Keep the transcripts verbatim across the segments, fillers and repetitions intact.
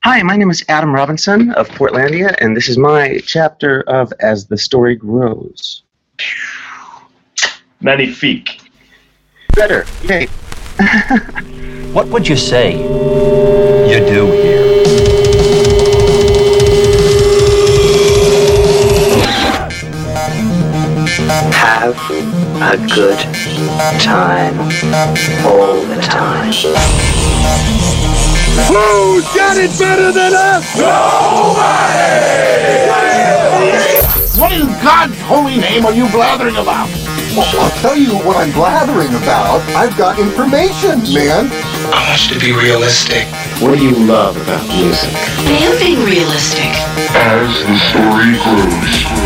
Hi, my name is Adam Robinson of Portlandia, and this is my chapter of As the Story Grows. Magnifique. Better, yay. What would you say you do here? Have a good time all the time. Who's got it better than us? Nobody! What in God's holy name are you blathering about? Well, I'll tell you what I'm blathering about. I've got information, man. I want you to be realistic. What do you love about music? I am being realistic. As the story grows.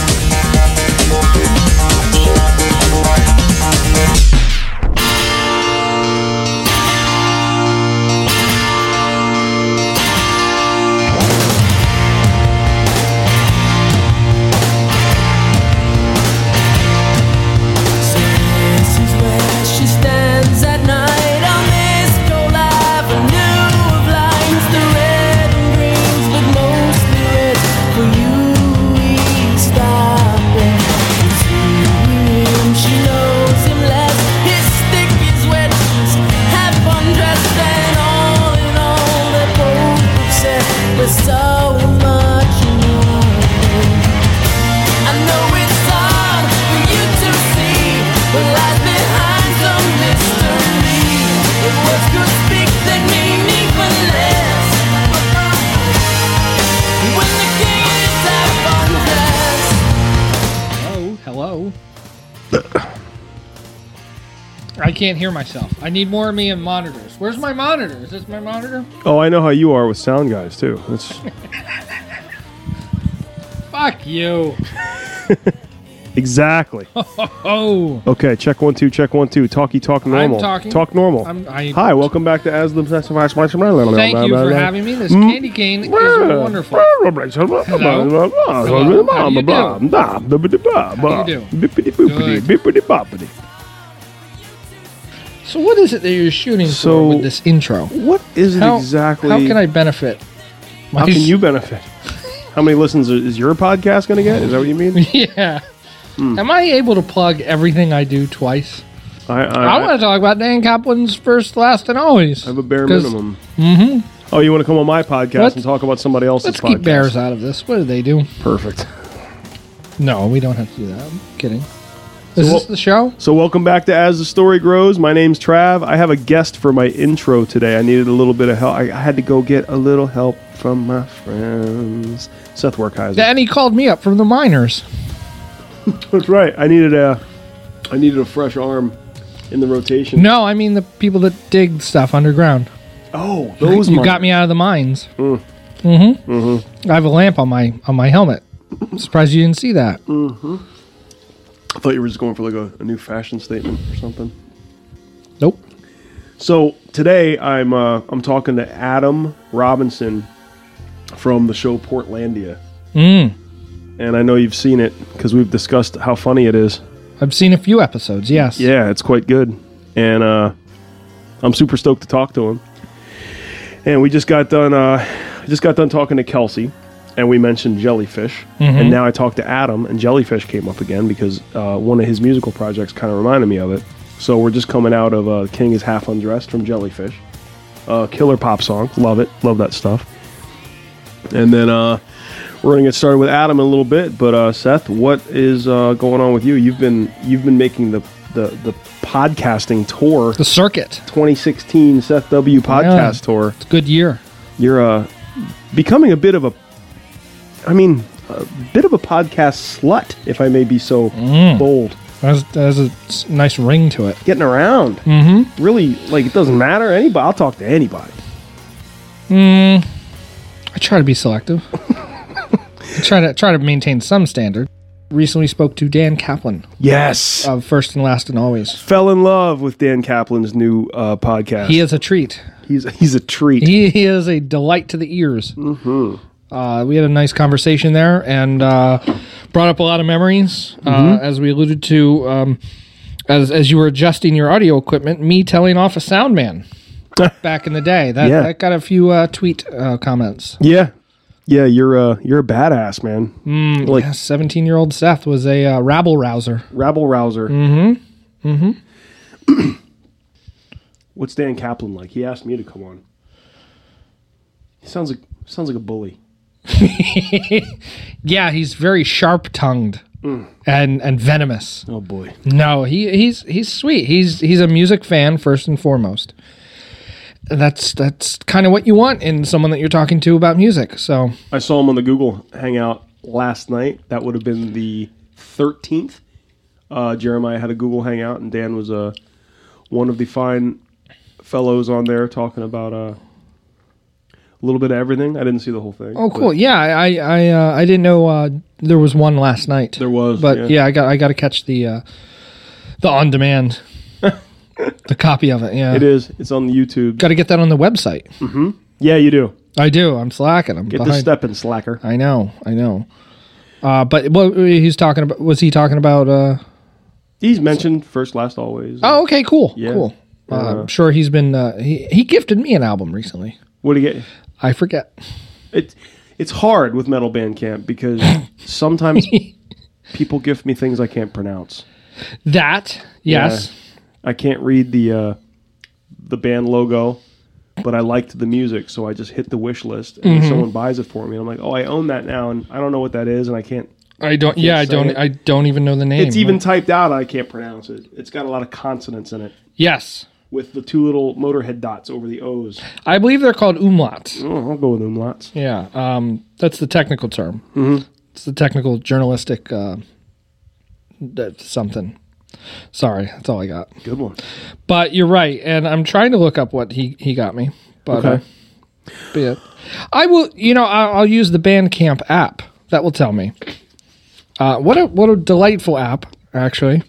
I can't hear myself. I need more of me in monitors. Where's my monitor? Is this my monitor? Oh, I know how you are with sound guys, too. That's... Fuck you. Exactly. Oh. Okay, check one, two, check one, two. Talkie, talk normal. I'm talking. Talk normal. I'm, I, Hi, welcome back to As the... Thank you for having me. This candy cane is wonderful. Hello. How do you do? Good. So what is it that you're shooting so, for with this intro? What is it how, exactly? How can I benefit? How can you benefit? How many listens is your podcast going to get? Is that what you mean? Yeah. Hmm. Am I able to plug everything I do twice? I, I, I want to talk about Dan Kaplan's First, Last, and Always. I have a bare minimum. Mm-hmm. Oh, you want to come on my podcast let's, and talk about somebody else's let's podcast? Let's keep bears out of this. What do they do? Perfect. No, we don't have to do that. I'm kidding. Is so, this the show? So welcome back to As the Story Grows. My name's Trav. I have a guest for my intro today. I needed a little bit of help. I, I had to go get a little help from my friends. Seth Werkheiser. And he called me up from the miners. That's right. I needed a, I needed a fresh arm in the rotation. No, I mean the people that dig stuff underground. Oh, those. You miners. got me out of the mines. Mm. Mm-hmm. Mm-hmm. I have a lamp on my on my helmet. I'm surprised you didn't see that. Mm-hmm. I thought you were just going for like a, a new fashion statement or something. Nope. So today I'm uh, I'm talking to Adam Robinson from the show Portlandia. Mm. And I know you've seen it because we've discussed how funny it is. I've seen a few episodes, yes. Yeah, it's quite good. And uh, I'm super stoked to talk to him. And we just got done uh, just got done talking to Kelsey. And we mentioned Jellyfish. Mm-hmm. And now I talked to Adam, and Jellyfish came up again because uh, one of his musical projects kind of reminded me of it. So we're just coming out of uh, King is Half Undressed from Jellyfish. Uh, killer pop song. Love it. Love that stuff. And then uh, we're going to get started with Adam in a little bit. But uh, Seth, what is uh, going on with you? You've been you've been making the, the, the podcasting tour. The circuit. twenty sixteen Seth W. podcast yeah, tour. It's a good year. You're uh, becoming a bit of a I mean, a bit of a podcast slut, if I may be so mm. bold. That has a nice ring to it. Getting around. Mm-hmm. Really, like, it doesn't matter. Anybody, I'll talk to anybody. Mm, I try to be selective. I try to try to maintain some standard. Recently spoke to Dan Kaplan. Yes. Of First and Last and Always. Fell in love with Dan Kaplan's new uh, podcast. He is a treat. He's, he's a treat. He, he is a delight to the ears. Mm-hmm. Uh, we had a nice conversation there and uh, brought up a lot of memories. Uh, mm-hmm. As we alluded to, um, as as you were adjusting your audio equipment, me telling off a sound man. back in the day. That, Yeah. that got a few uh, tweet uh, comments. Yeah, yeah. You're uh, you're a badass, man. Mm, Like- yeah, seventeen-year-old Seth was a uh, rabble rouser. Rabble rouser. Mm-hmm. Mm-hmm. What's Dan Kaplan like? He asked me to come on. He sounds like sounds like a bully. Yeah, he's very sharp-tongued Mm. and and venomous. Oh boy. No, he he's he's sweet. He's he's a music fan first and foremost. That's that's kind of what you want in someone that you're talking to about music. So I saw him on the Google Hangout last night. That would have been the thirteenth. Uh, Jeremiah had a Google Hangout, and Dan was uh, one of the fine fellows on there talking about uh, a little bit of everything. I didn't see the whole thing. oh, cool. Yeah, I I uh, I didn't know uh, there was one last night. There was, but yeah. yeah, I got I got to catch the uh, the on demand, the copy of it. Yeah, It is. It's on the YouTube. Got to get that on the website. Mm-hmm. Yeah, you do. I do. I'm slacking. I'm Get behind. the step in, slacker. I know. I know. Uh, but what he's talking about? Was he talking about? Uh, He's mentioned First, Last, Always. oh, okay, cool, Yeah. cool. Uh, Uh, I'm sure he's been. Uh, he he gifted me an album recently. What do you get? I forget. It, it's hard with Metal Bandcamp because sometimes people gift me things I can't pronounce. That yes. Yeah. I can't read the uh, the band logo, but I liked the music, so I just hit the wish list, and Mhm. someone buys it for me. And I'm like, oh, I own that now, and I don't know what that is, and I can't. I don't. can't Yeah, I say don't. it. I don't even know the name. It's even typed out. I can't pronounce it. It's got a lot of consonants in it, yes. with the two little Motorhead dots over the O's. I believe they're called umlauts. Oh, I'll go with umlauts. Yeah, um, that's the technical term. Mhm. It's the technical journalistic uh, that- something. Sorry, that's all I got. Good one. But you're right, and I'm trying to look up what he, he got me. But, Okay. uh, but yeah. I will. You know, I'll, I'll use the Bandcamp app. That will tell me. Uh, what a what a delightful app, actually.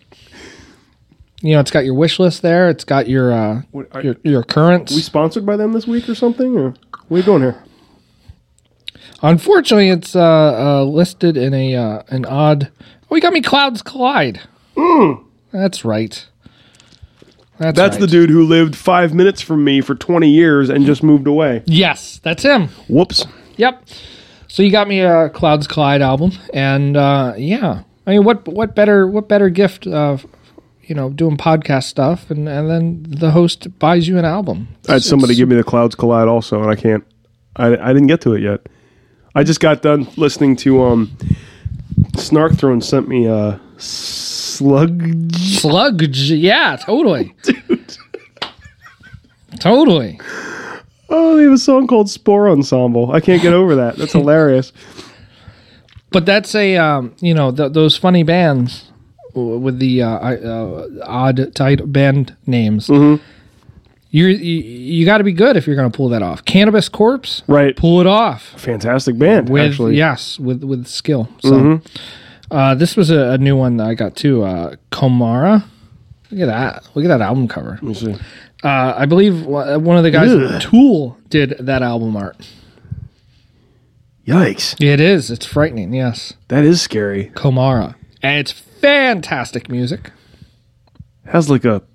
You know, it's got your wish list there. It's got your uh, What, are, your your currents. we sponsored by them this week or something? Or what are you doing here? Unfortunately, it's uh, uh, listed in a uh, an odd. Oh, he got me Clouds Collide. Mm. That's right. That's, That's right. the dude who lived five minutes from me for twenty years and just moved away. Yes, that's him. Whoops. Yep. So you got me a Clouds Collide album, and uh, yeah, I mean, what what better what better gift of you know doing podcast stuff, and, and then the host buys you an album. I had somebody give me the Clouds Collide also, and I can't. I, I didn't get to it yet. I just got done listening to um, Snark Throne sent me a slug. Sludge. Yeah, totally, Dude. totally. Oh, they have a song called Spore Ensemble. I can't get over that. That's hilarious. But that's a um, you know th- those funny bands w- with the uh, uh, odd tight band names. Mm-hmm. You're, you you got to be good if you're going to pull that off. Cannabis Corpse, Right. pull it off Fantastic band, with actually. yes with with skill. So Mhm. uh, this was a, a new one that I got too. Uh, Komara, look at that! Look at that album cover. Let me see. Uh, I believe one of the guys Ugh. at Tool did that album art. Yikes. It is. It's frightening. Yes, That is scary. Komara, and it's fantastic music. Has like a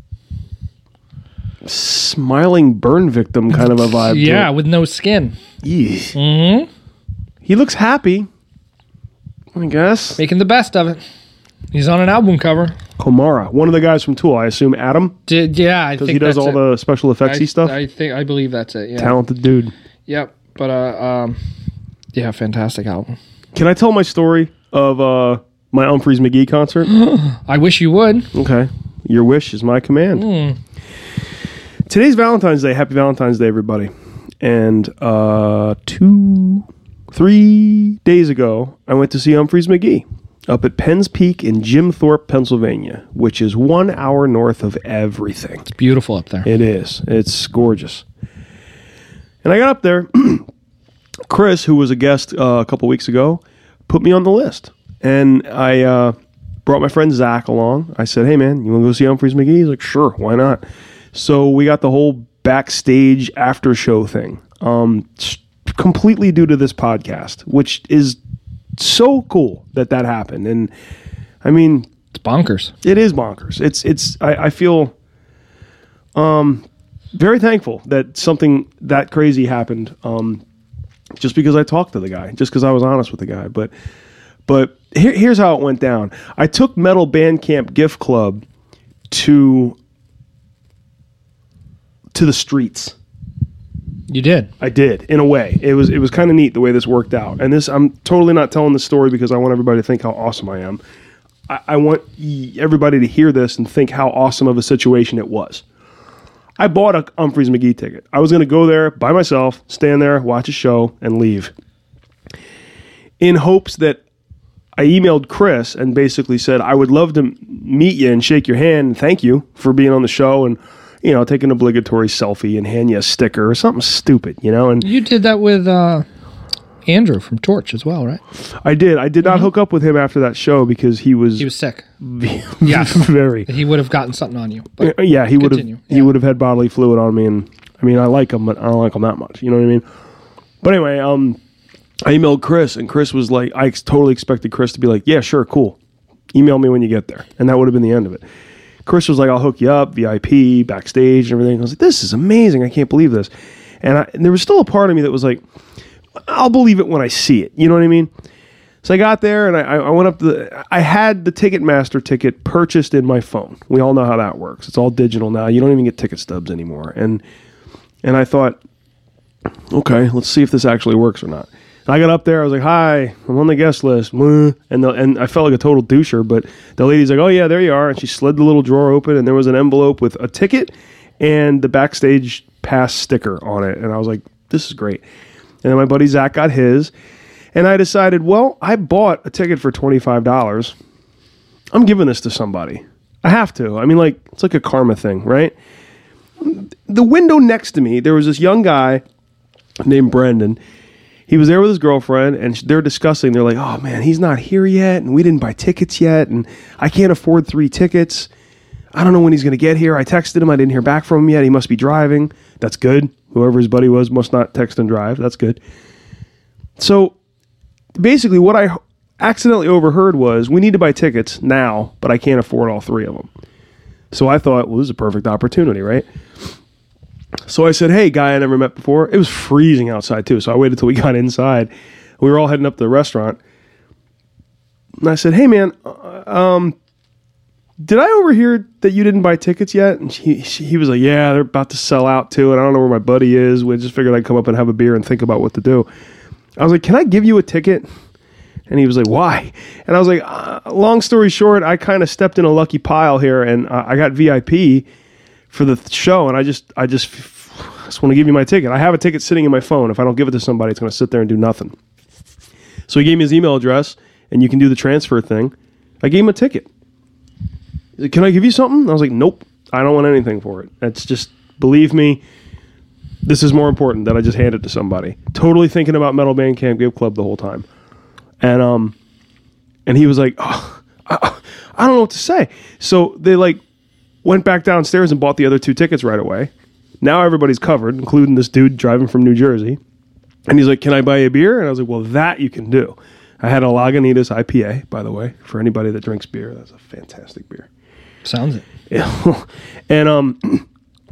smiling burn victim kind of a vibe. Yeah, To it. with no skin. Yeesh. Mm-hmm. He looks happy, I guess. Making the best of it. He's on an album cover. Komara, one of the guys from Tool, I assume Adam, Did yeah, I because think he does that's all it. the special effectsy I, stuff. I think I believe that's it. Yeah. Talented dude. Yep. But uh, um, yeah, fantastic album. Can I tell my story of uh, my Humphreys McGee concert? I wish you would. Okay. Your wish is my command. Mm. Today's Valentine's Day. Happy Valentine's Day, everybody. And uh, two, three days ago, I went to see Humphreys McGee up at Penn's Peak in Jim Thorpe, Pennsylvania, which is one hour north of everything. It's beautiful up there. It is. It's gorgeous. And I got up there. Chris, who was a guest uh, a couple weeks ago, put me on the list. And I uh, brought my friend Zach along. I said, hey, man, you want to go see Humphreys McGee? He's like, sure, why not? So we got the whole backstage after show thing, um, completely due to this podcast, which is so cool that that happened. And I mean, It's bonkers. it is bonkers. It's, it's, I, I feel, um, very thankful that something that crazy happened. Um, just because I talked to the guy, just because I was honest with the guy. But but here, here's how it went down. I took Metal Bandcamp Gift Club to to the streets. You did. I did, in a way. It was it was kind of neat the way this worked out. And this, I'm totally not telling the story because I want everybody to think how awesome I am. I, I want everybody to hear this and think how awesome of a situation it was. I bought a Umphrey's McGee ticket. I was going to go there by myself, stand there, watch a show, and leave. In hopes that I emailed Chris and basically said, I would love to meet you and shake your hand and thank you for being on the show and, you know, take an obligatory selfie and hand you a sticker or something stupid, you know. And you did that with uh, Andrew from Torch as well, right? I did. I did not mm-hmm. hook up with him after that show because he was... He was sick. yeah. Very. He would have gotten something on you. But yeah, he would have yeah. He would have had bodily fluid on me. And I mean, I like him, but I don't like him that much. You know what I mean? But anyway, um, I emailed Chris, and Chris was like, I ex- totally expected Chris to be like, yeah, sure, cool. Email me when you get there. And that would have been the end of it. Chris was like, I'll hook you up, V I P, backstage, and everything. I was like, this is amazing. I can't believe this. And, I, and there was still a part of me that was like, I'll believe it when I see it. You know what I mean? So I got there, and I, I went up to the... I had the Ticketmaster ticket purchased in my phone. We all know how that works. It's all digital now. You don't even get ticket stubs anymore. And and I thought, okay, let's see if this actually works or not. And I got up there. I was like, hi, I'm on the guest list. And the, and I felt like a total doucher, but the lady's like, oh, yeah, there you are. And she slid the little drawer open, and there was an envelope with a ticket and the backstage pass sticker on it. And I was like, this is great. And then my buddy Zach got his. And I decided, well, I bought a ticket for twenty-five dollars. I'm giving this to somebody. I have to. I mean, like, it's like a karma thing, right? The window next to me, there was this young guy named Brendan. He was there with his girlfriend, and they're discussing. They're like, oh, man, he's not here yet, and we didn't buy tickets yet, and I can't afford three tickets. I don't know when he's going to get here. I texted him. I didn't hear back from him yet. He must be driving. That's good. Whoever his buddy was must not text and drive. That's good. So... basically, what I accidentally overheard was, we need to buy tickets now, but I can't afford all three of them. So I thought, well, this is a perfect opportunity, right? So I said, hey, guy I never met before. It was freezing outside, too, so I waited till we got inside. We were all heading up to the restaurant. And I said, hey, man, uh, um, did I overhear that you didn't buy tickets yet? And he, he was like, yeah, they're about to sell out, too, and I don't know where my buddy is. We just figured I'd come up and have a beer and think about what to do. I was like, can I give you a ticket? And he was like, why? And I was like, uh, long story short, I kind of stepped in a lucky pile here, and uh, I got V I P for the th- show, and I just I just, f- just want to give you my ticket. I have a ticket sitting in my phone. If I don't give it to somebody, it's going to sit there and do nothing. So he gave me his email address, and you can do the transfer thing. I gave him a ticket. He's like, can I give you something? I was like, nope, I don't want anything for it. It's just, believe me, this is more important that I just hand it to somebody. Totally thinking about Metal Bandcamp Gift Club the whole time. And um, and he was like, oh, I, I don't know what to say. So they like went back downstairs and bought the other two tickets right away. Now everybody's covered, including this dude driving from New Jersey. And he's like, can I buy you a beer? And I was like, well, that you can do. I had a Lagunitas I P A, by the way, for anybody that drinks beer. That's a fantastic beer. Sounds it. Yeah. And um.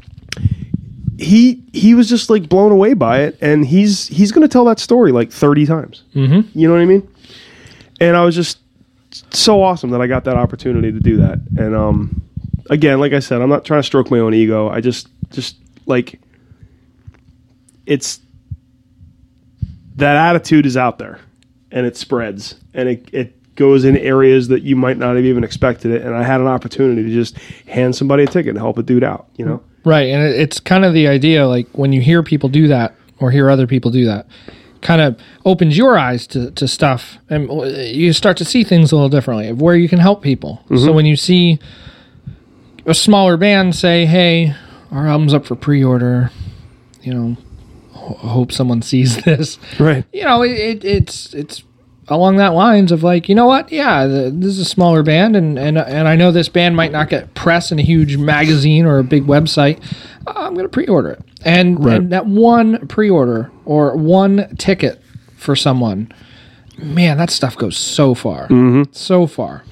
He he was just like blown away by it, and he's he's going to tell that story like thirty times. Mm-hmm. You know what I mean? And I was just so awesome that I got that opportunity to do that. And um, again, like I said, I'm not trying to stroke my own ego. I just just like it's that attitude is out there, and it spreads, and it it goes in areas that you might not have even expected it. And I had an opportunity to just hand somebody a ticket and help a dude out. You know. Right, and it's kind of the idea, like, when you hear people do that, or hear other people do that, kind of opens your eyes to, to stuff, and you start to see things a little differently, of where you can help people. Mm-hmm. So when you see a smaller band say, hey, our album's up for pre-order, you know, ho- hope someone sees this. Right. You know, it, it, it's it's along that lines of like, you know what? Yeah, the, this is a smaller band, and, and and I know this band might not get press in a huge magazine or a big website. Uh, I'm going to pre-order it. And, right. and that one pre-order or one ticket for someone, man, that stuff goes so far. Mm-hmm. So far.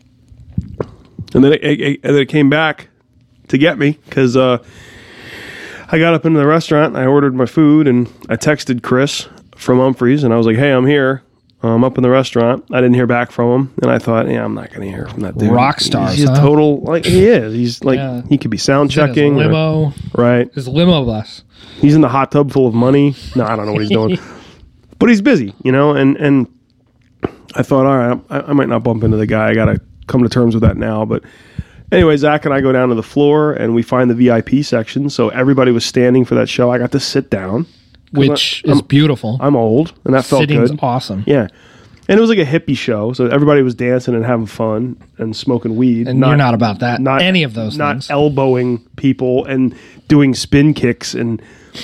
And then it, it, and then it came back to get me because uh, I got up into the restaurant, I ordered my food, and I texted Chris from Humphreys, and I was like, hey, I'm here. I'm up in the restaurant. I didn't hear back from him, and I thought, yeah, I'm not going to hear from that dude. Rock stars, He's, he's huh? a total, like, he is. He's like, Yeah. he could be sound He's in checking. his or- limo. right. His limo bus. He's in the hot tub full of money. No, I don't know what he's doing. But he's busy, you know, and, and I thought, all right, I, I might not bump into the guy. I got to come to terms with that now. But anyway, Zach and I go down to the floor, and we find the V I P section. So everybody was standing for that show. I got to sit down. Which I, is I'm, beautiful. I'm old, and that felt Sitting's good. awesome. Yeah. And it was like a hippie show, so everybody was dancing and having fun and smoking weed. And you're not about that. Not any of those not things. elbowing people and doing spin kicks and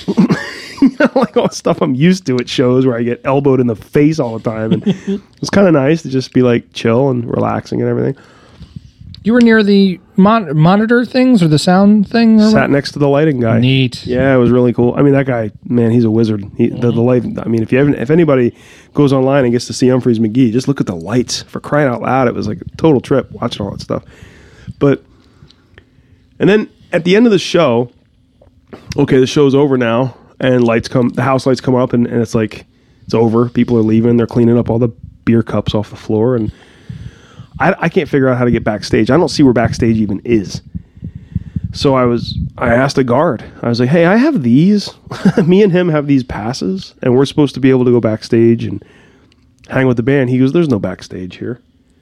you know, like all the stuff I'm used to at shows where I get elbowed in the face all the time. And it was kind of nice to just be like chill and relaxing and everything. You were near the mon- monitor things or the sound thing? Or Sat what? next to the lighting guy. Neat. Yeah, it was really cool. I mean, that guy, man, he's a wizard. He, the, the light. I mean, if you haven't, if anybody goes online and gets to see Humphreys McGee, just look at the lights. For crying out loud, it was like a total trip watching all that stuff. But, and then at the end of the show, okay, the show's over now, and lights come, the house lights come up, and, and it's like it's over. People are leaving. They're cleaning up all the beer cups off the floor, and I, I can't figure out how to get backstage. I don't see where backstage even is. So I was, I asked a guard. I was like, "Hey, I have these. Me and him have these passes, and we're supposed to be able to go backstage and hang with the band." He goes, "There's no backstage here."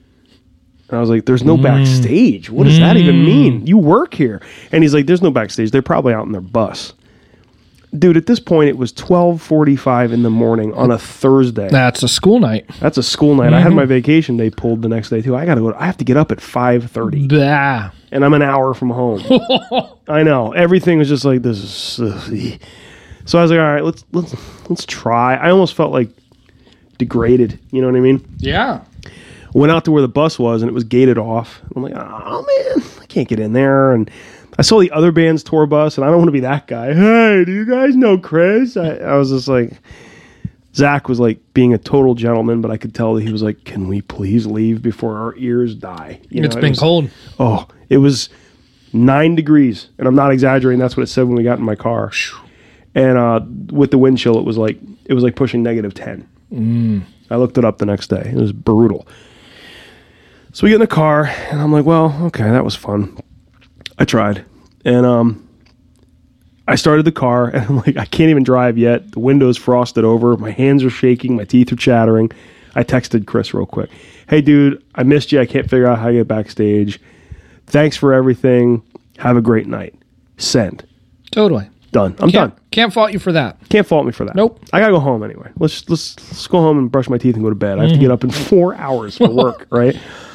And I was like, "There's no mm. backstage? What does mm. that even mean? You work here?" And he's like, "There's no backstage. They're probably out in their bus." Dude, at this point, it was twelve forty-five in the morning on a Thursday. That's a school night. That's a school night. Mm-hmm. I had my vacation day pulled the next day, too. I got to go. I have to get up at five thirty. Blah. And I'm an hour from home. I know. Everything was just like, this is... Uh, so I was like, all right, let's, let's, let's try. I almost felt like degraded. You know what I mean? Yeah. Went out to where the bus was, and it was gated off. I'm like, oh, man, I can't get in there. And I saw the other band's tour bus, and I don't want to be that guy. Hey, do you guys know Chris? I, I was just like, Zach was like being a total gentleman, but I could tell that he was like, can we please leave before our ears die? You It's know, been it was, cold. Oh, it was nine degrees, and I'm not exaggerating. That's what it said when we got in my car. And uh, with the wind chill, it was like it was like pushing negative ten. Mm. I looked it up the next day. It was brutal. So we get in the car, and I'm like, well, okay, that was fun. I tried. And um, I started the car, and I'm like, I can't even drive yet. The window's frosted over. My hands are shaking. My teeth are chattering. I texted Chris real quick. Hey, dude, I missed you. I can't figure out how to get backstage. Thanks for everything. Have a great night. Send. Totally. Done. I'm can't, done. Can't fault you for that. Can't fault me for that. Nope. I gotta go home anyway. Let's let's let's go home and brush my teeth and go to bed. I have to get up in four hours for work, right?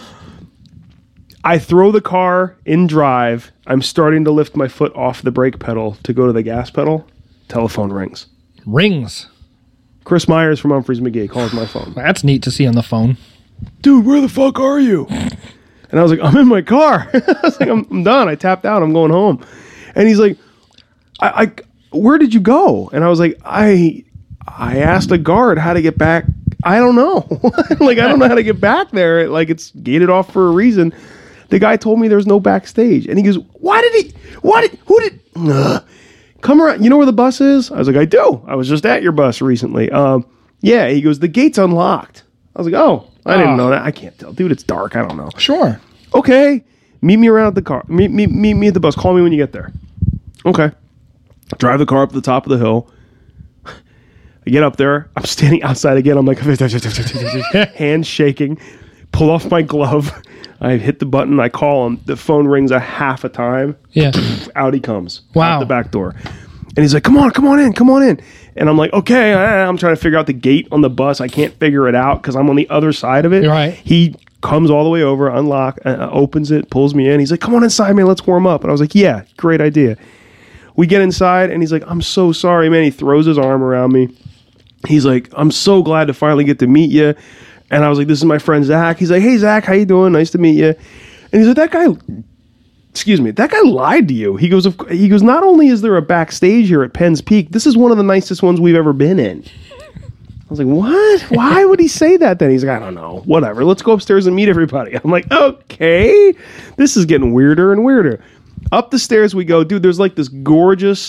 I throw the car in drive. I'm starting to lift my foot off the brake pedal to go to the gas pedal. Telephone rings. Rings. Chris Myers from Humphreys McGee calls my phone. That's neat to see on the phone. Dude, where the fuck are you? And I was like, I'm in my car. I was like, I'm, I'm done. I tapped out. I'm going home. And he's like, I, I, where did you go? And I was like, I, I asked a guard how to get back. I don't know. Like, I don't know how to get back there. Like, it's gated off for a reason. The guy told me there's no backstage. And he goes, why did he, why did, who did, ugh, come around. You know where the bus is? I was like, I do. I was just at your bus recently. Um, yeah. He goes, the gate's unlocked. I was like, oh, I didn't oh. know that. I can't tell. Dude, it's dark. I don't know. Sure. Okay. Meet me around at the car. Meet, meet, meet me at the bus. Call me when you get there. Okay. Drive the car up to the top of the hill. I get up there. I'm standing outside again. I'm like, hands shaking. Pull off my glove. I hit the button. I call him. The phone rings a half a time. Yeah. Out he comes. Wow. Out the back door. And he's like, come on, come on in, come on in. And I'm like, okay. I'm trying to figure out the gate on the bus. I can't figure it out because I'm on the other side of it. Right. He comes all the way over, unlock, uh, opens it, pulls me in. He's like, come on inside, man. Let's warm up. And I was like, yeah, great idea. We get inside, and he's like, I'm so sorry, man. He throws his arm around me. He's like, I'm so glad to finally get to meet you. And I was like, this is my friend Zach. He's like, hey, Zach, how you doing? Nice to meet you. And he's like, that guy, excuse me, that guy lied to you. He goes, he goes, not only is there a backstage here at Penn's Peak, this is one of the nicest ones we've ever been in. I was like, what? Why would he say that then? He's like, I don't know. Whatever. Let's go upstairs and meet everybody. I'm like, okay. This is getting weirder and weirder. Up the stairs we go. Dude, there's like this gorgeous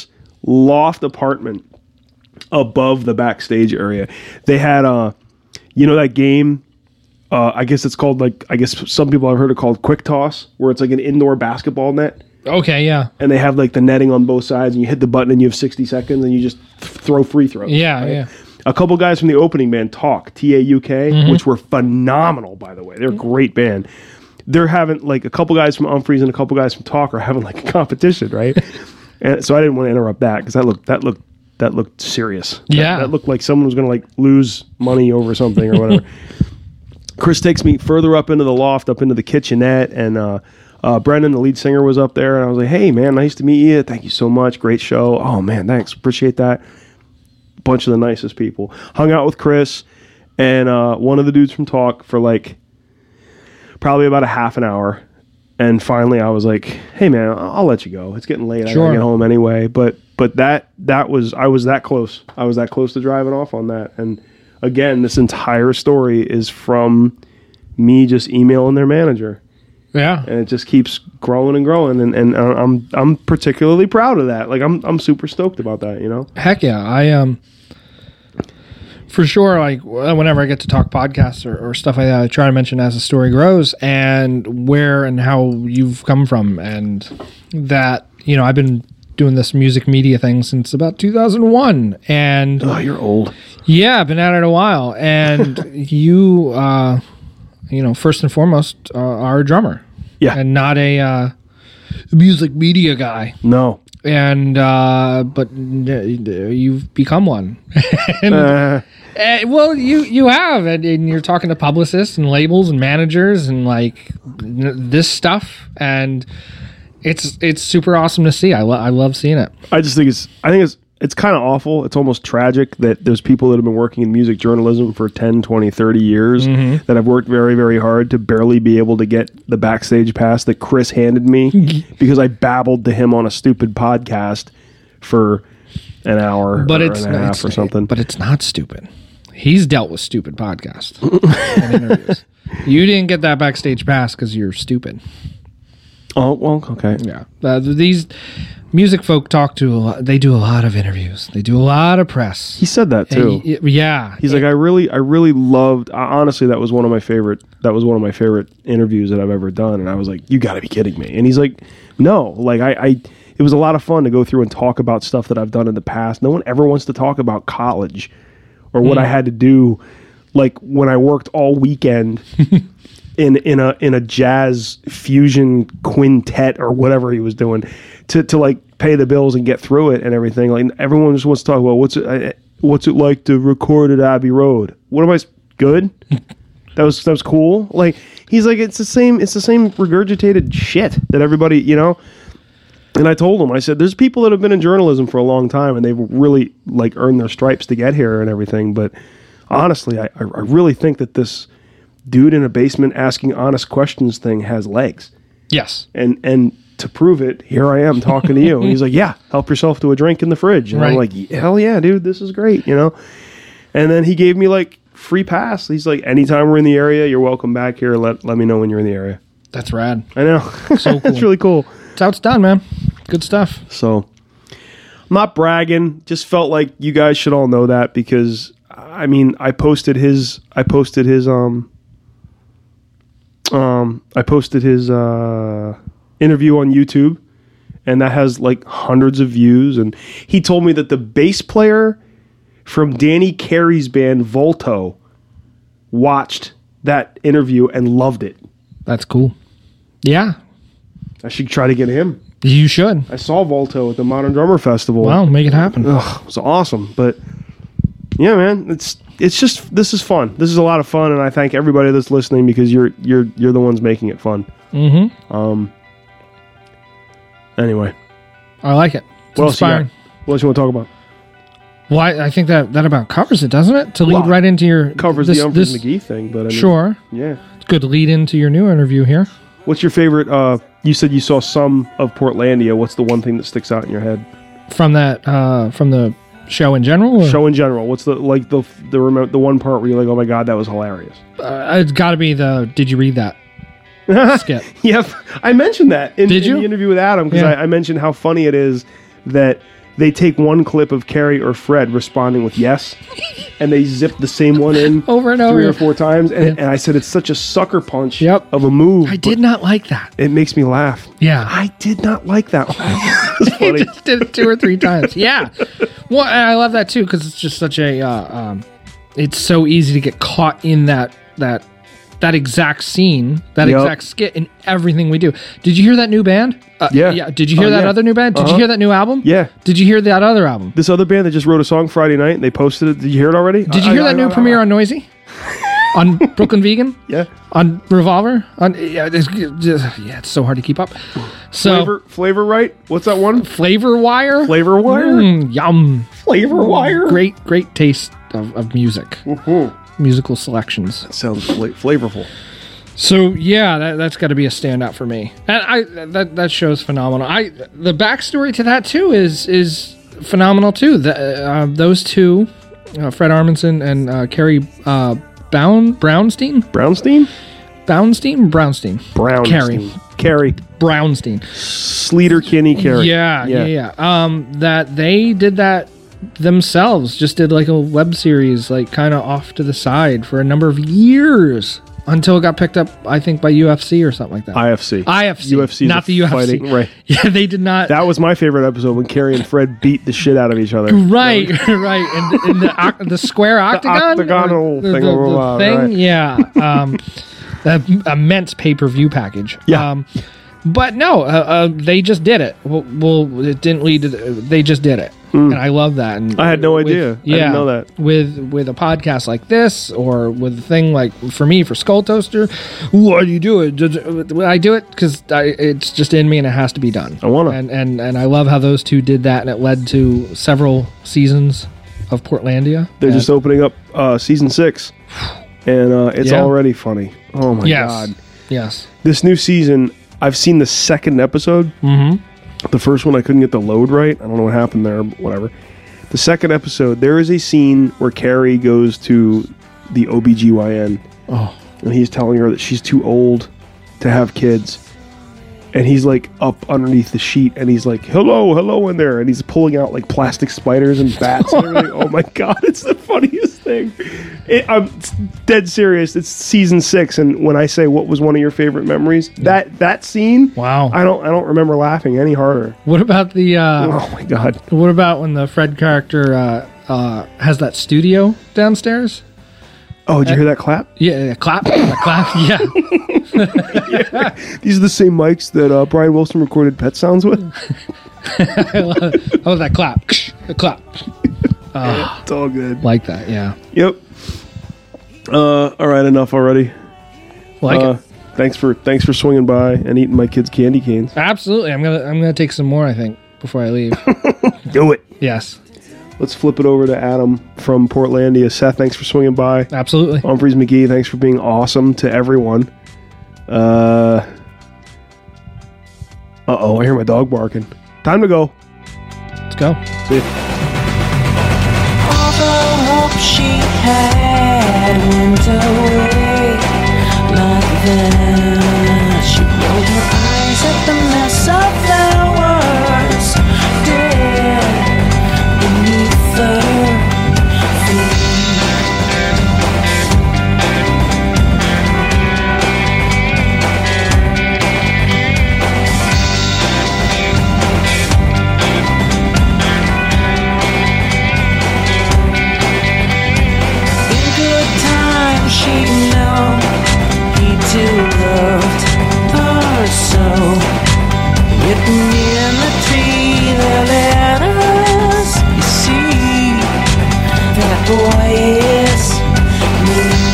loft apartment above the backstage area. They had uh you know that game, uh I guess it's called like I guess some people have heard it called quick toss, where it's like an indoor basketball net. Okay, yeah. And they have like the netting on both sides, and you hit the button and you have sixty seconds and you just th- throw free throws. Yeah, right? yeah. A couple guys from the opening band, Talk, T A U K, Mhm. which were phenomenal, by the way. They're a great band. They're having like a couple guys from Umphreys and a couple guys from Talk are having like a competition, right? And so I didn't want to interrupt that because that looked that looked that looked serious. Yeah, that, that looked like someone was going to like lose money over something or whatever. Chris takes me further up into the loft, up into the kitchenette, and uh, uh, Brendan, the lead singer, was up there, and I was like, "Hey, man, nice to meet you. Thank you so much. Great show. Oh man, thanks. Appreciate that." Bunch of the nicest people. Hung out with Chris and uh, one of the dudes from Talk for like probably about a half an hour. And finally I was like, hey man, I'll, I'll let you go. It's getting late. Sure. I gotta get home anyway. But but that that was I was that close. I was that close to driving off on that. And again, this entire story is from me just emailing their manager. Yeah. And it just keeps growing and growing, and, and I'm I'm particularly proud of that. Like I'm I'm super stoked about that, you know? Heck yeah. I um for sure, like whenever I get to talk podcasts or, or stuff like that, I try to mention as the story grows and where and how you've come from, and that, you know, I've been doing this music media thing since about two thousand one, and oh, you're old. Yeah, I've been at it a while, and you uh you know, first and foremost uh, are a drummer. Yeah. And not a uh, music media guy. No. And uh, but you've become one. and, uh. uh, well, you you have, and, and you're talking to publicists and labels and managers and like n- this stuff, and it's it's super awesome to see. I lo- I love seeing it. I just think it's I think it's it's kind of awful. It's almost tragic that there's people that have been working in music journalism for ten, twenty, thirty years Mhm. that have worked very, very hard to barely be able to get the backstage pass that Chris handed me because I babbled to him on a stupid podcast for an hour But or it's and a not, half or something. But it's not stupid. He's dealt with stupid podcasts and interviews. You didn't get that backstage pass because you're stupid. Oh, well, okay. Yeah. Uh, these music folk talk to a lot. They do a lot of interviews. They do a lot of press. He said that too. Y- y- yeah. He's like, I really, I really loved. I, honestly, that was one of my favorite. That was one of my favorite interviews that I've ever done. And I was like, you got to be kidding me. And he's like, no, like I, I, it was a lot of fun to go through and talk about stuff that I've done in the past. No one ever wants to talk about college or what Mm. I had to do, like when I worked all weekend. In, in a in a jazz fusion quintet or whatever he was doing to, to like pay the bills and get through it and everything. Like everyone just wants to talk about what's it uh, what's it like to record at Abbey Road. What am I good? That was that was cool. Like he's like it's the same it's the same regurgitated shit that everybody, you know. And I told him, I said, there's people that have been in journalism for a long time and they've really like earned their stripes to get here and everything. But honestly, I, I really think that this dude in a basement asking honest questions thing has legs. Yes. And and to prove it, here I am talking to you. And he's like, yeah, help yourself to a drink in the fridge. And Right. I'm like, hell yeah, dude, this is great, you know? And then he gave me like free pass. He's like, anytime we're in the area, you're welcome back here. Let let me know when you're in the area. That's rad. I know. So cool. It's really cool. It's how it's done, man. Good stuff. So I'm not bragging. Just felt like you guys should all know that because I mean, I posted his I posted his um Um, I posted his uh, interview on YouTube, and that has like hundreds of views. And he told me that the bass player from Danny Carey's band Volto watched that interview and loved it. That's cool. Yeah. I should try to get him. You should. I saw Volto at the Modern Drummer Festival. Well, make it happen. Ugh, it was awesome. But yeah, man, it's it's just this is fun. This is a lot of fun, and I thank everybody that's listening because you're you're you're the ones making it fun. Mm-hmm. Um. Anyway, I like it. It's what else you got? inspiring. What else you want to talk about? Well, I, I think that, that about covers it, doesn't it? To lead Well, right into your Covers this, the Humphreys this- McGee thing, but I mean, Sure. yeah. It's good to lead into your new interview here. What's your favorite? Uh, you said you saw some of Portlandia. What's the one thing that sticks out in your head? From that, uh, from the show in general? Or? Show in general. What's the like the the remember the one part where you're like, oh my god, that was hilarious. Uh, it's got to be the Did you read that skit? Yep, I mentioned that in, Did in you? the interview with Adam because Yeah. I, I mentioned how funny it is that they take one clip of Carrie or Fred responding with yes, and they zip the same one in over and over three or four times. And, yeah. and I said, it's such a sucker punch yep. of a move. I did not like that. It makes me laugh. Yeah. I did not like that. They just did it two or three times. Yeah. Well, and I love that too, because it's just such a, uh, um, it's so easy to get caught in that, that, that exact scene, that yep. exact skit in everything we do. Did you hear that new band? Uh, yeah. yeah. Did you hear uh, that yeah. other new band? Did uh-huh. you hear that new album? Yeah. Did you hear that other album? This other band that just wrote a song Friday night and they posted it. Did you hear it already? Did you hear I, that I, new I, premiere I, on Noisy? On Brooklyn Vegan? Yeah. On Revolver? On yeah, it's, just, yeah, it's so hard to keep up. So Flavor, Flavor Right? What's that one? Flavor Wire? Flavor Wire? Mm, yum. Flavor Wire? Great, great taste of, of music. Mm-hmm. Musical selections. That sounds fla- flavorful. So yeah, that, that's got to be a standout for me, and I that that show's phenomenal. I the backstory to that too is is phenomenal too. The, uh, those two, uh, Fred Armisen and uh, Carrie uh, Bown Brownstein, Brownstein, Brownstein, Brownstein, Brownstein, Carrie, Carrie Brownstein, Sleater Kinney, Carrie. Yeah, yeah, yeah, yeah. Um, that they did that themselves. Just did like a web series, like kind of off to the side for a number of years. Until it got picked up, I think, by U F C or something like that. I F C. I F C. U F C. Not the U F C. Fighting, right. Yeah, they did not. That was my favorite episode when Carrie and Fred beat the shit out of each other. Right, was, right. In, in the the square octagon? The octagonal the, thing. The, the, the uh, thing? Right. Yeah. Um, the immense pay-per-view package. Yeah. Um, but no, uh, uh, they just did it. Well, well, it didn't lead to... The, they just did it. Mm. And I love that. And I had no with, idea. Yeah, I didn't know that. With with a podcast like this, or with a thing like, for me, for Skull Toaster, why do you do it? I do it because it's just in me and it has to be done. I want to. And, and, and I love how those two did that, and it led to several seasons of Portlandia. They're just opening up uh, season six, and uh, it's yeah. already funny. Oh, my yes. God. Yes. This new season, I've seen the second episode. Mm-hmm. The first one, I couldn't get the load right. I don't know what happened there, but whatever. The second episode, there is a scene where Carrie goes to the O B G Y N. Oh. And he's telling her that she's too old to have kids. And he's like up underneath the sheet and he's like, hello, hello in there. And he's pulling out like plastic spiders and bats and everything. Oh my God, it's the funniest thing. It, I'm dead serious. It's season six. And when I say what was one of your favorite memories, that that scene, wow, I don't I don't remember laughing any harder. What about the uh, oh my God. What about when the Fred character uh, uh, has that studio downstairs? Oh, did you hear that clap? Yeah, yeah clap, that clap, yeah. Yeah. These are the same mics that uh, Brian Wilson recorded Pet Sounds with. Oh, that clap, the clap. Uh, it's all good. Like that, yeah. Yep. Uh, all right, enough already. Like uh, it. Thanks for thanks for swinging by and eating my kids' candy canes. Absolutely, I'm gonna I'm gonna take some more. I think before I leave. Do it. Yes. Let's flip it over to Adam from Portlandia. Seth, thanks for swinging by. Absolutely. Humphreys McGee, thanks for being awesome to everyone. Uh oh, I hear my dog barking. Time to go. Let's go. See ya. All the hope she had went away like that. She rolled her eyes at the mess of flowers dead beneath her she know he too loved her so. Written in the tree the letters you see. That boy is me.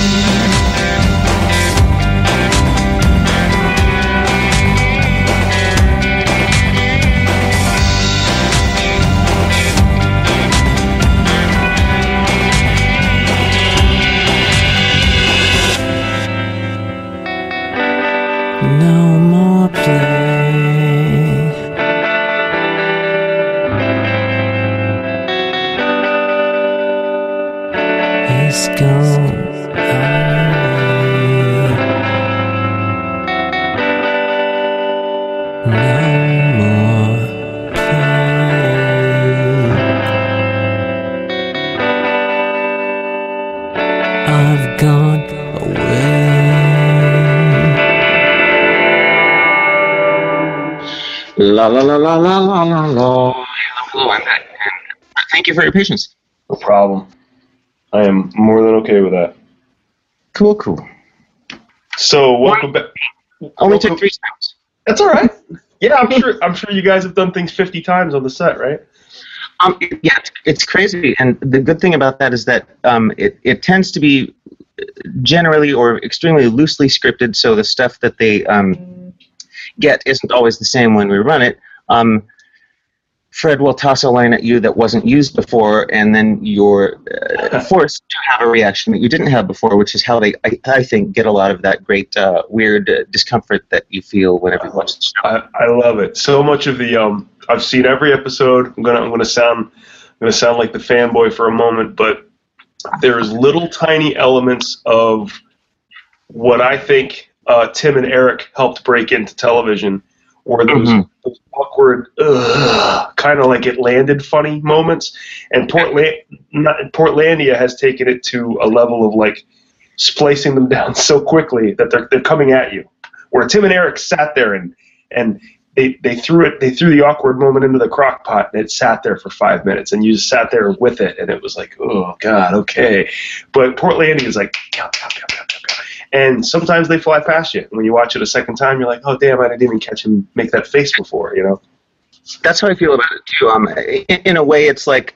No more play. He's gone away. No more play. gone away. La la la la la la la la. Hello, I'm back. And thank you for your patience. No problem. I am more than okay with that. Cool, cool. So welcome back. Only took three times. That's all right. Yeah, I'm sure. I'm sure you guys have done things fifty times on the set, right? Um, yeah, it's, it's crazy, and the good thing about that is that um, it it tends to be generally or extremely loosely scripted, so the stuff that they um, get isn't always the same when we run it. Um, Fred will toss a line at you that wasn't used before, and then you're uh, forced to have a reaction that you didn't have before, which is how they, I, I think, get a lot of that great uh, weird uh, discomfort that you feel whenever you watch the show. I, I love it. So much of the um, I've seen every episode. I'm gonna I'm gonna sound I'm gonna sound like the fanboy for a moment, but there's little tiny elements of what I think uh, Tim and Eric helped break into television, or those, mm-hmm. those awkward, kind of like it landed funny moments. And Portland, not, Portlandia has taken it to a level of like splicing them down so quickly that they're they're coming at you. Where Tim and Eric sat there and and they, they threw it, they threw the awkward moment into the crock pot, and it sat there for five minutes, and you just sat there with it, and it was like, oh God, okay. But Portlandia is like, cow, cow, cow, cow, cow, cow. And sometimes they fly past you. And when you watch it a second time, you're like, oh, damn, I didn't even catch him make that face before, you know? That's how I feel about it, too. Um, in, in a way, it's like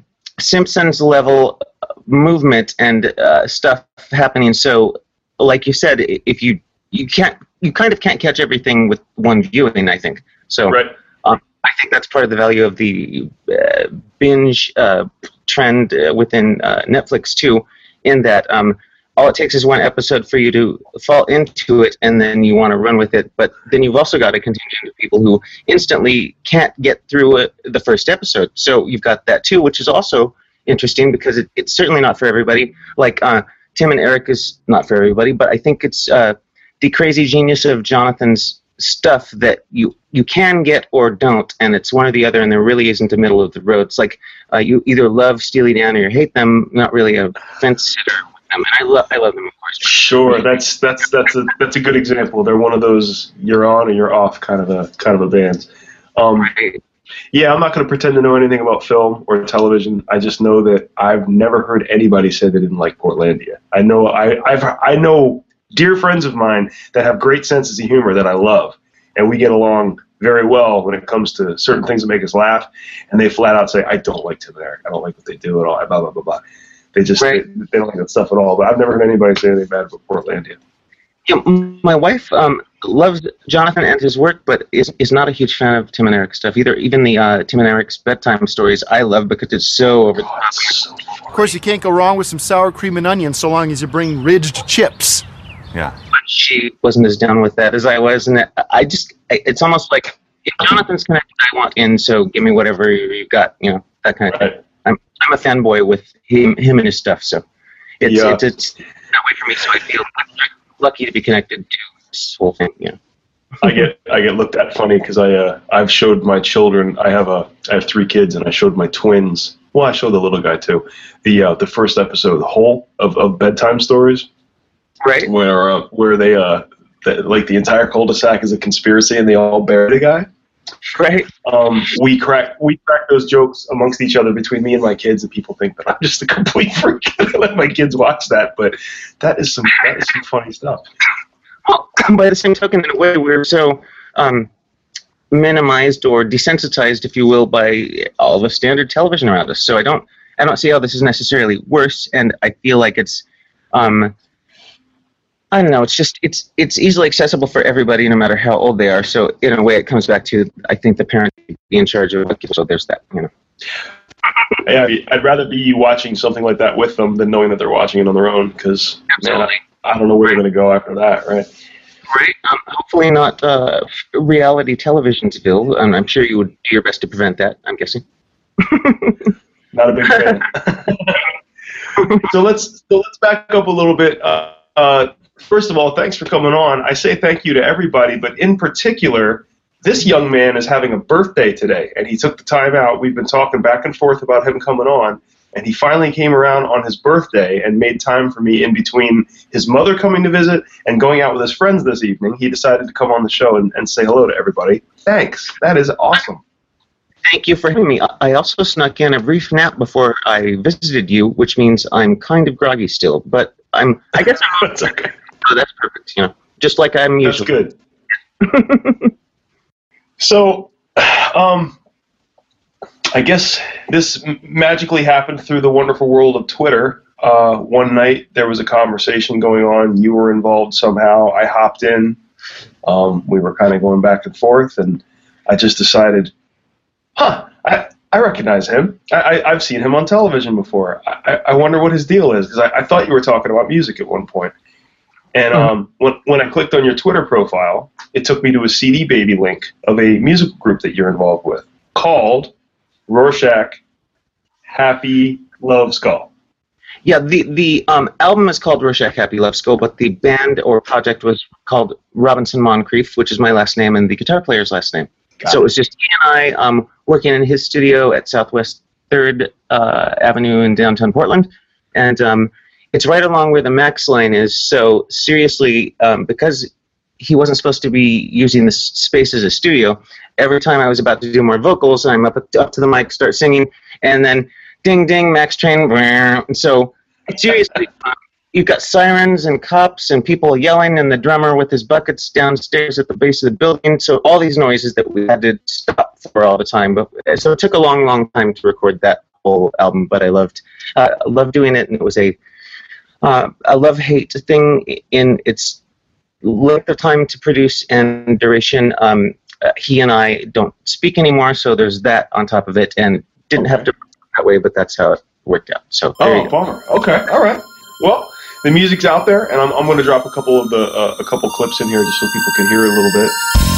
Simpsons level movement and uh, stuff happening. So, like you said, if you you can't, you kind of can't catch everything with one viewing, I think. So, right. um, I think that's part of the value of the uh, binge uh, trend uh, within uh, Netflix, too, in that um, all it takes is one episode for you to fall into it, and then you want to run with it. But then you've also got a contingent of people who instantly can't get through it, the first episode. So you've got that too, which is also interesting because it, it's certainly not for everybody. Like uh, Tim and Eric is not for everybody, but I think it's uh, the crazy genius of Jonathan's stuff that you you can get or don't, and it's one or the other, and there really isn't a middle of the road. It's like uh, you either love Steely Dan or you hate them. Not really a fence sitter. I mean, I love, I love them, of course. Sure, that's that's that's a that's a good example. They're one of those you're on or you're off kind of a kind of a band. Um, right. Yeah, I'm not going to pretend to know anything about film or television. I just know that I've never heard anybody say they didn't like Portlandia. I know I I've I know dear friends of mine that have great senses of humor that I love, and we get along very well when it comes to certain things that make us laugh. And they flat out say, "I don't like Tim and Eric. I don't like what they do at all." Blah blah blah blah. They just right. they, they don't like that stuff at all. But I've never heard anybody say anything bad about Portlandia. Yeah, my wife um, loves Jonathan and his work, but is is not a huge fan of Tim and Eric stuff either. Even the uh, Tim and Eric's bedtime stories I love because it's so over the top. So of course, you can't go wrong with some sour cream and onion so long as you bring ridged chips. Yeah. But she wasn't as down with that as I was, and I just it's almost like if Jonathan's connected, I want in. So give me whatever you got, you know, that kind of right. thing. I'm I'm a fanboy with him him and his stuff, so it's yeah. it's, it's that way for me. So I feel lucky to be connected to this whole thing. Yeah. I get I get looked at funny because I uh, I've showed my children. I have a I have three kids, and I showed my twins. Well, I showed the little guy too. The uh, the first episode, the whole of, of bedtime stories, right? Where uh, where they uh the, like the entire cul-de-sac is a conspiracy, and they all bury the guy. Right. Um, we crack we crack those jokes amongst each other between me and my kids, and people think that I'm just a complete freak. I let my kids watch that, but that is some that is some funny stuff. Well, by the same token, in a way, we're so um, minimized or desensitized, if you will, by all the standard television around us. So I don't I don't see how this is necessarily worse, and I feel like it's. Um, I don't know. It's just it's it's easily accessible for everybody, no matter how old they are. So in a way, it comes back to I think the parent be in charge of it. So there's that, you know. Yeah, I'd rather be watching something like that with them than knowing that they're watching it on their own. Because man, I, I don't know where they're going to go after that, right? Right. Um, hopefully not uh, reality televisionsville. Um, I'm sure you would do your best to prevent that. I'm guessing. Not a big fan. so let's so let's back up a little bit. Uh, uh, First of all, thanks for coming on. I say thank you to everybody, but in particular, this young man is having a birthday today, and he took the time out. We've been talking back and forth about him coming on, And he finally came around on his birthday and made time for me in between his mother coming to visit and going out with his friends this evening. He decided to come on the show and, and say hello to everybody. Thanks. That is awesome. Thank you for having me. I also snuck in a brief nap before I visited you, which means I'm kind of groggy still. But I'm, I guess I'm that's okay. Oh, that's perfect. You know, just like I'm usually. That's good. So, um, I guess this magically happened through the wonderful world of Twitter. Uh, one night there was a conversation going on. You were involved somehow. I hopped in. Um, we were kind of going back and forth, and I just decided, huh, I, I recognize him. I, I, I've seen him on television before. I, I wonder what his deal is, because I, I thought you were talking about music at one point. And um, when, when I clicked on your Twitter profile, it took me to a C D Baby link of a musical group that you're involved with called Rorschach Happy Love Skull. Yeah, the, the um, album is called Rorschach Happy Love Skull, but the band or project was called Robinson Moncrief, which is my last name and the guitar player's last name. Got so it. it was just he and I um, working in his studio at Southwest third uh, Avenue in downtown Portland. And um, it's right along where the Max line is. So seriously, um, because he wasn't supposed to be using this space as a studio, every time I was about to do more vocals, I'm up up to the mic, start singing, and then ding, ding, Max Train. And so seriously, um, you've got sirens and cops and people yelling, and the drummer with his buckets downstairs at the base of the building. So all these noises that we had to stop for all the time. But so it took a long, long time to record that whole album. But I loved, uh, loved doing it, and it was a uh, a love-hate thing in its length of time to produce and duration. Um, uh, he and I don't speak anymore, so there's that on top of it, and didn't okay. have to that way, but that's how it worked out. So oh, bummer. Okay, all right. Well, the music's out there, and I'm I'm going to drop a couple of the uh, a couple clips in here just so people can hear it a little bit.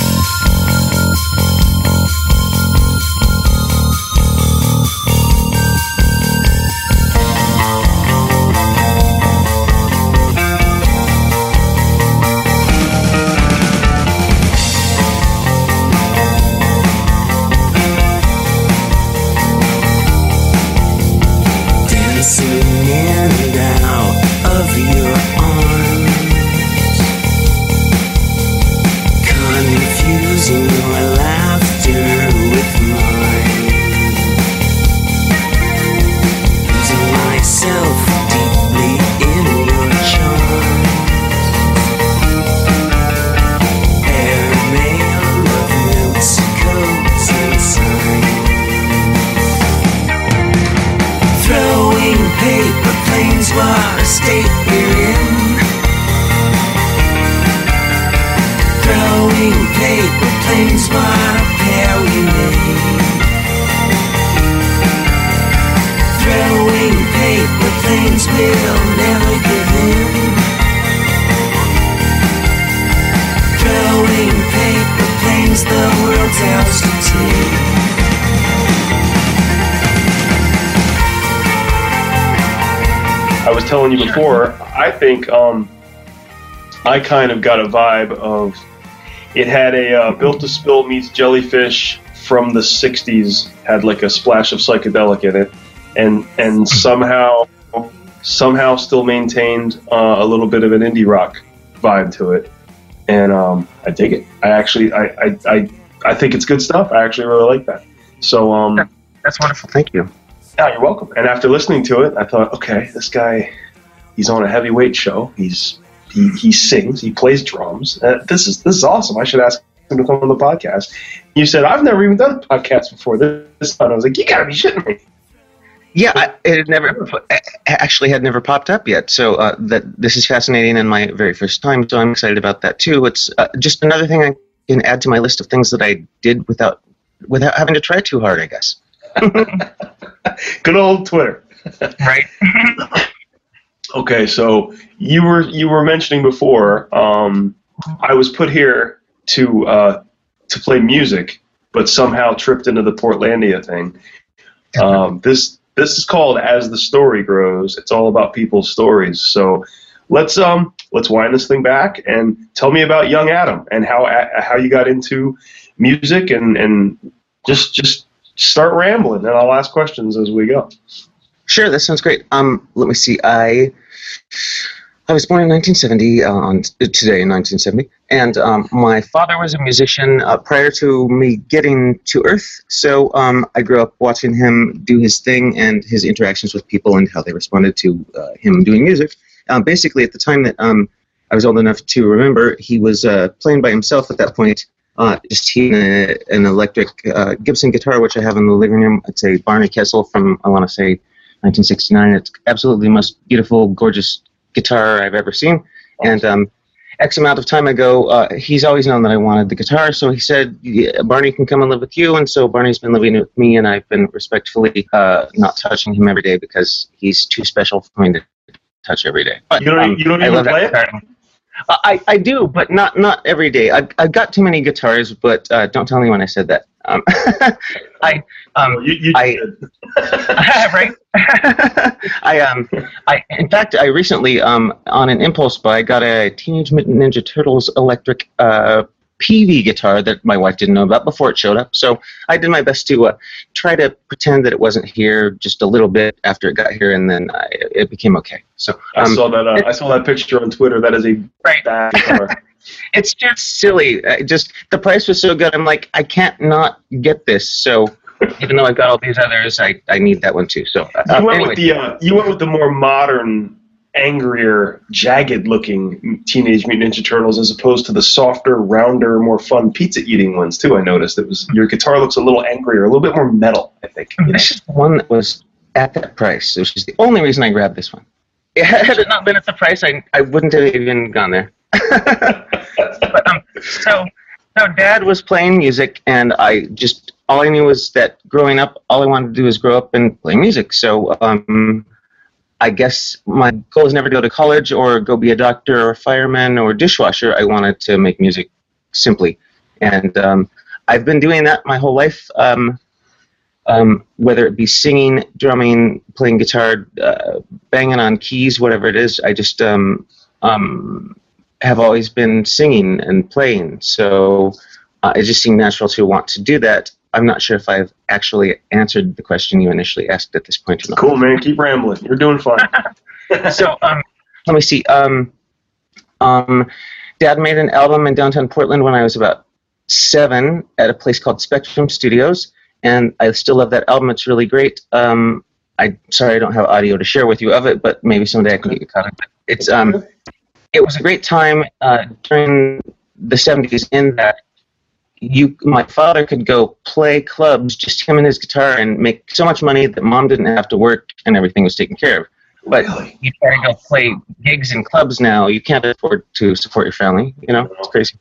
I was telling you before, I think um, I kind of got a vibe of it had a uh, Built to Spill meets Jellyfish from the sixties, had like a splash of psychedelic in it, and and somehow somehow still maintained uh, a little bit of an indie rock vibe to it, and um, I dig it. I actually I, I I I think it's good stuff. I actually really like that. So um, that's wonderful. Thank you. Yeah, you're welcome. And after listening to it, I thought, okay, this guy, he's on a heavyweight show. He's he, he sings, he plays drums. Uh, this is this is awesome. I should ask him to come on the podcast. You said, I've never even done a podcast before this time. I was like, you gotta be shitting me. Yeah, I, it had never actually had never popped up yet. So uh, that this is fascinating and my very first time. So I'm excited about that too. It's uh, just another thing I can add to my list of things that I did without without having to try too hard, I guess. Good old Twitter. Right. Okay, so you were you were mentioning before, um, I was put here to uh, to play music, but somehow tripped into the Portlandia thing. Um, this this is called As the Story Grows. It's all about people's stories. So let's um let's wind this thing back and tell me about young Adam and how how you got into music, and, and just just start rambling, and I'll ask questions as we go. Sure, that sounds great. Um, let me see. I I was born in nineteen seventy, uh, on today in nineteen seventy, and um, my father was a musician uh, prior to me getting to Earth. So um, I grew up watching him do his thing and his interactions with people and how they responded to uh, him doing music. Uh, basically, at the time that um, I was old enough to remember, he was uh, playing by himself at that point. Uh, just he and a, an electric uh, Gibson guitar, which I have in the living room. It's a Barney Kessel from, I want to say, nineteen sixty-nine. It's absolutely the most beautiful, gorgeous guitar I've ever seen. And um, X amount of time ago, uh, he's always known that I wanted the guitar, so he said, yeah, Barney can come and live with you. And so Barney's been living with me, and I've been respectfully uh, not touching him every day because he's too special for me to touch every day. But, you don't, um, you don't I even love play that it? Uh, I, I do, but not not every day. I, I've got too many guitars, but uh, don't tell anyone I said that. Um, I um, you, you I right. I um I in fact I recently um on an impulse buy got a Teenage Mutant Ninja Turtles electric uh P V guitar that my wife didn't know about before it showed up. So I did my best to uh, try to pretend that it wasn't here just a little bit after it got here, and then I, it became okay. So um, I saw that. Uh, I saw that picture on Twitter. That is a right. bad guitar. It's just silly. I just the price was so good. I'm like, I can't not get this. So even though I've got all these others, I, I need that one too. So uh, you went anyway. with the uh, you went with the more modern, angrier, jagged-looking Teenage Mutant Ninja Turtles as opposed to the softer, rounder, more fun pizza-eating ones too. I noticed it was your guitar looks a little angrier, a little bit more metal. I think this is the one that was at that price, which is the only reason I grabbed this one. Had it not been at the price, I I wouldn't have even gone there. but, um, so, so Dad was playing music, and I just all I knew was that growing up, all I wanted to do was grow up and play music. So, um, I guess my goal is never to go to college or go be a doctor or a fireman or dishwasher. I wanted to make music simply, and um, I've been doing that my whole life. Um, um, whether it be singing, drumming, playing guitar, uh, banging on keys, whatever it is, I just um, um, have always been singing and playing. So uh, it just seemed natural to want to do that. I'm not sure if I've actually answered the question you initially asked at this point or not. Cool, man. Keep rambling. You're doing fine. so um, let me see. Um, um, Dad made an album in downtown Portland when I was about seven at a place called Spectrum Studios, and I still love that album. It's really great. Um, I sorry I don't have audio to share with you of it, but maybe someday I can get you caught up. It's um, it was a great time uh, during the seventies in that you, my father could go play clubs, just him and his guitar, and make so much money that Mom didn't have to work and everything was taken care of. But really? You try to go play gigs in clubs now, you can't afford to support your family. You know, it's crazy.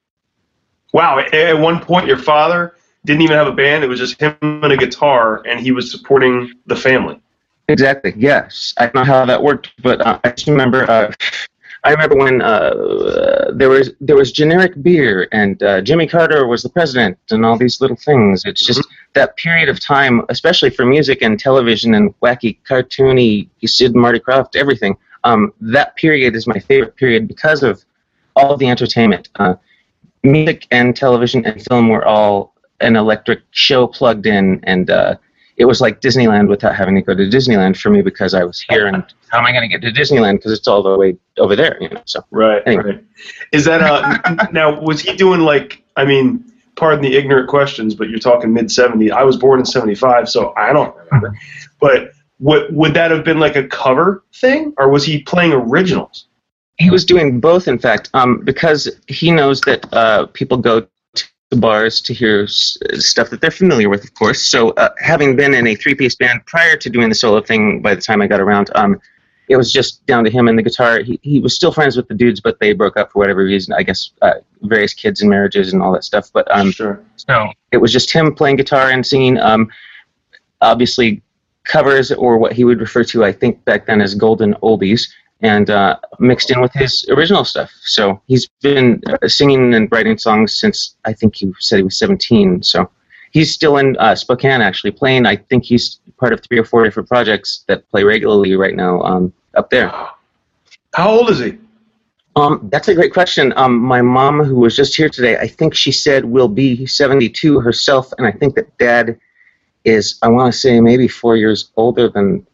Wow. At one point, your father didn't even have a band. It was just him and a guitar, and he was supporting the family. Exactly, yes. I don't know how that worked, but uh, I just remember... Uh, I remember when uh, there was there was generic beer, and uh, Jimmy Carter was the president, and all these little things. It's just mm-hmm. that period of time, especially for music and television and wacky, cartoony, Sid and Marty Krofft, everything. Um, that period is my favorite period because of all of the entertainment. Uh, music and television and film were all an electric show plugged in, and uh, it was like Disneyland without having to go to Disneyland for me because I was here, and how am I going to get to Disneyland because it's all the way over there, you know? So right, anyway. right. Is that uh now? Was he doing like? I mean, pardon the ignorant questions, but you're talking mid seventies. I was born in seventy-five, so I don't remember. But what would that have been like a cover thing, or was he playing originals? He was doing both, in fact, um, because he knows that uh, people go to bars to hear s- stuff that they're familiar with, of course. So uh, having been in a three-piece band prior to doing the solo thing, by the time I got around, um, it was just down to him and the guitar. He he was still friends with the dudes, but they broke up for whatever reason. I guess uh, various kids and marriages and all that stuff. But um, sure. So it was just him playing guitar and singing. Um, obviously, covers, or what he would refer to, I think, back then as golden oldies, and uh, mixed in with his original stuff. So he's been uh, singing and writing songs since, I think he said he was seventeen. So he's still in uh, Spokane, actually, playing. I think he's part of three or four different projects that play regularly right now um, up there. How old is he? Um, that's a great question. Um, my mom, who was just here today, I think she said will be seventy-two herself, and I think that Dad is, I want to say, maybe four years older than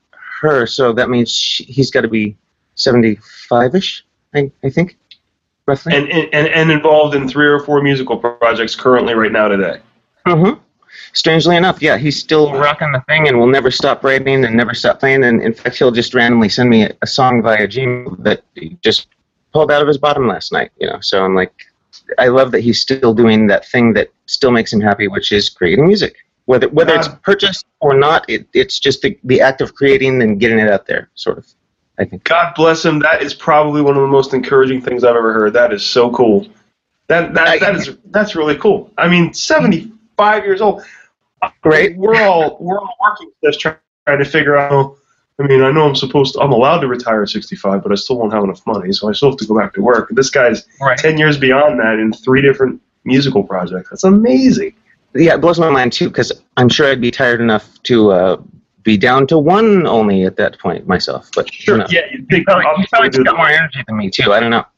her, so that means she, he's got to be seventy-five-ish, I, I think, roughly. And, and and involved in three or four musical projects currently right now today. Mm-hmm. Strangely enough, yeah, he's still rocking the thing and will never stop writing and never stop playing. And in fact, he'll just randomly send me a, a song via Gmail that he just pulled out of his bottom last night. You know, so I'm like, I love that he's still doing that thing that still makes him happy, which is creating music. Whether whether it's purchased or not, it, it's just the, the act of creating and getting it out there, sort of, I think. God bless him. That is probably one of the most encouraging things I've ever heard. That is so cool. That that, that is that's really cool. I mean, seventy-five years old. Great. We're all we're all working this trying, trying to figure out. I mean, I know I'm supposed to, I'm allowed to retire at sixty-five, but I still won't have enough money, so I still have to go back to work. This guy's right. ten years beyond that in three different musical projects. That's amazing. Yeah, it blows my mind, too, because I'm sure I'd be tired enough to uh, be down to one only at that point myself. But sure, you know, yeah, you'd think probably, he's probably got more energy than me, too. I don't know.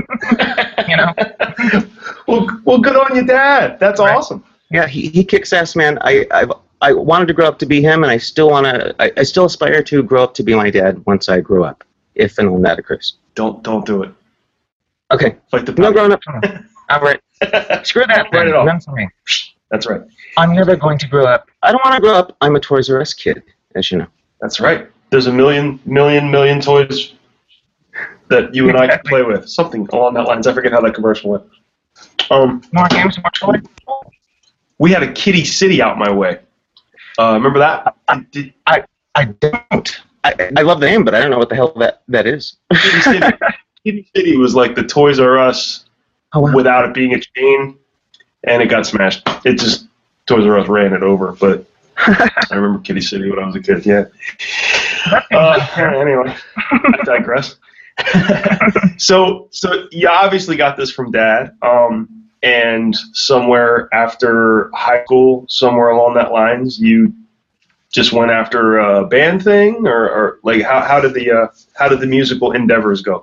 You know? well, well, good on you, Dad. That's right. Awesome. Yeah, he, he kicks ass, man. I I've, I wanted to grow up to be him, and I still want to. I, I still aspire to grow up to be my dad once I grow up, if and when that occurs. Don't don't do it. Okay. Fight the no growing up. All right. Screw that. Right it off. None for me. That's right. I'm never going to grow up. I don't want to grow up. I'm a Toys R Us kid, as you know. That's right. There's a million, million, million toys that you and exactly. I can play with. Something along that lines. I forget how that commercial went. Um, more games, more toys. We had a Kitty City out my way. Uh, remember that? I, Did, I I don't. I, I love the name, but I don't know what the hell that, that is. Kitty City. Kitty City was like the Toys R Us oh, wow. without it being a chain, and it got smashed. It just, Toys R Us ran it over, but I remember Kitty City when I was a kid, yeah. Uh, anyway, I digress. so, so you obviously got this from Dad. Um, And somewhere after high school, somewhere along that lines, you just went after a band thing, or, or like how how did the uh, how did the musical endeavors go?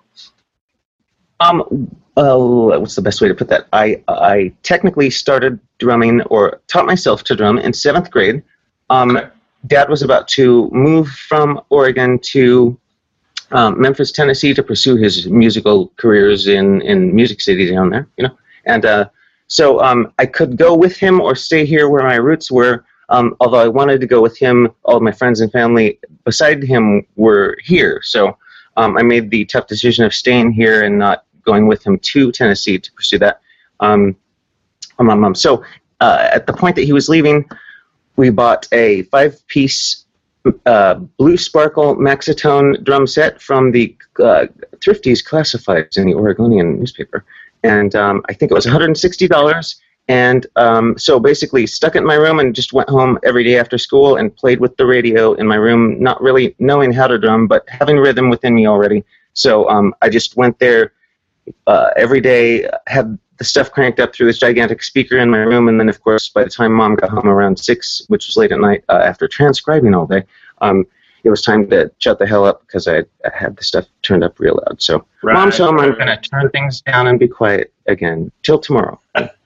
Um, uh, what's the best way to put that? I I technically started drumming or taught myself to drum in seventh grade. Um, okay. Dad was about to move from Oregon to um, Memphis, Tennessee, to pursue his musical careers in in Music City down there, you know. And uh, so um, I could go with him or stay here where my roots were, um, although I wanted to go with him. All of my friends and family beside him were here. So um, I made the tough decision of staying here and not going with him to Tennessee to pursue that. Um, um, um, so uh, at the point that he was leaving, we bought a five-piece uh, Blue Sparkle Maxitone drum set from the uh, Thrifties Classifieds in the Oregonian newspaper. And um, I think it was one hundred sixty dollars. And um, so basically stuck it in my room and just went home every day after school and played with the radio in my room, not really knowing how to drum, but having rhythm within me already. So um, I just went there uh, every day, had the stuff cranked up through this gigantic speaker in my room. And then, of course, by the time Mom got home around six, which was late at night, uh, after transcribing all day, um, it was time to shut the hell up because I, I had the stuff turned up real loud. So, right, Mom's home, I'm going to turn things down and be quiet again till tomorrow.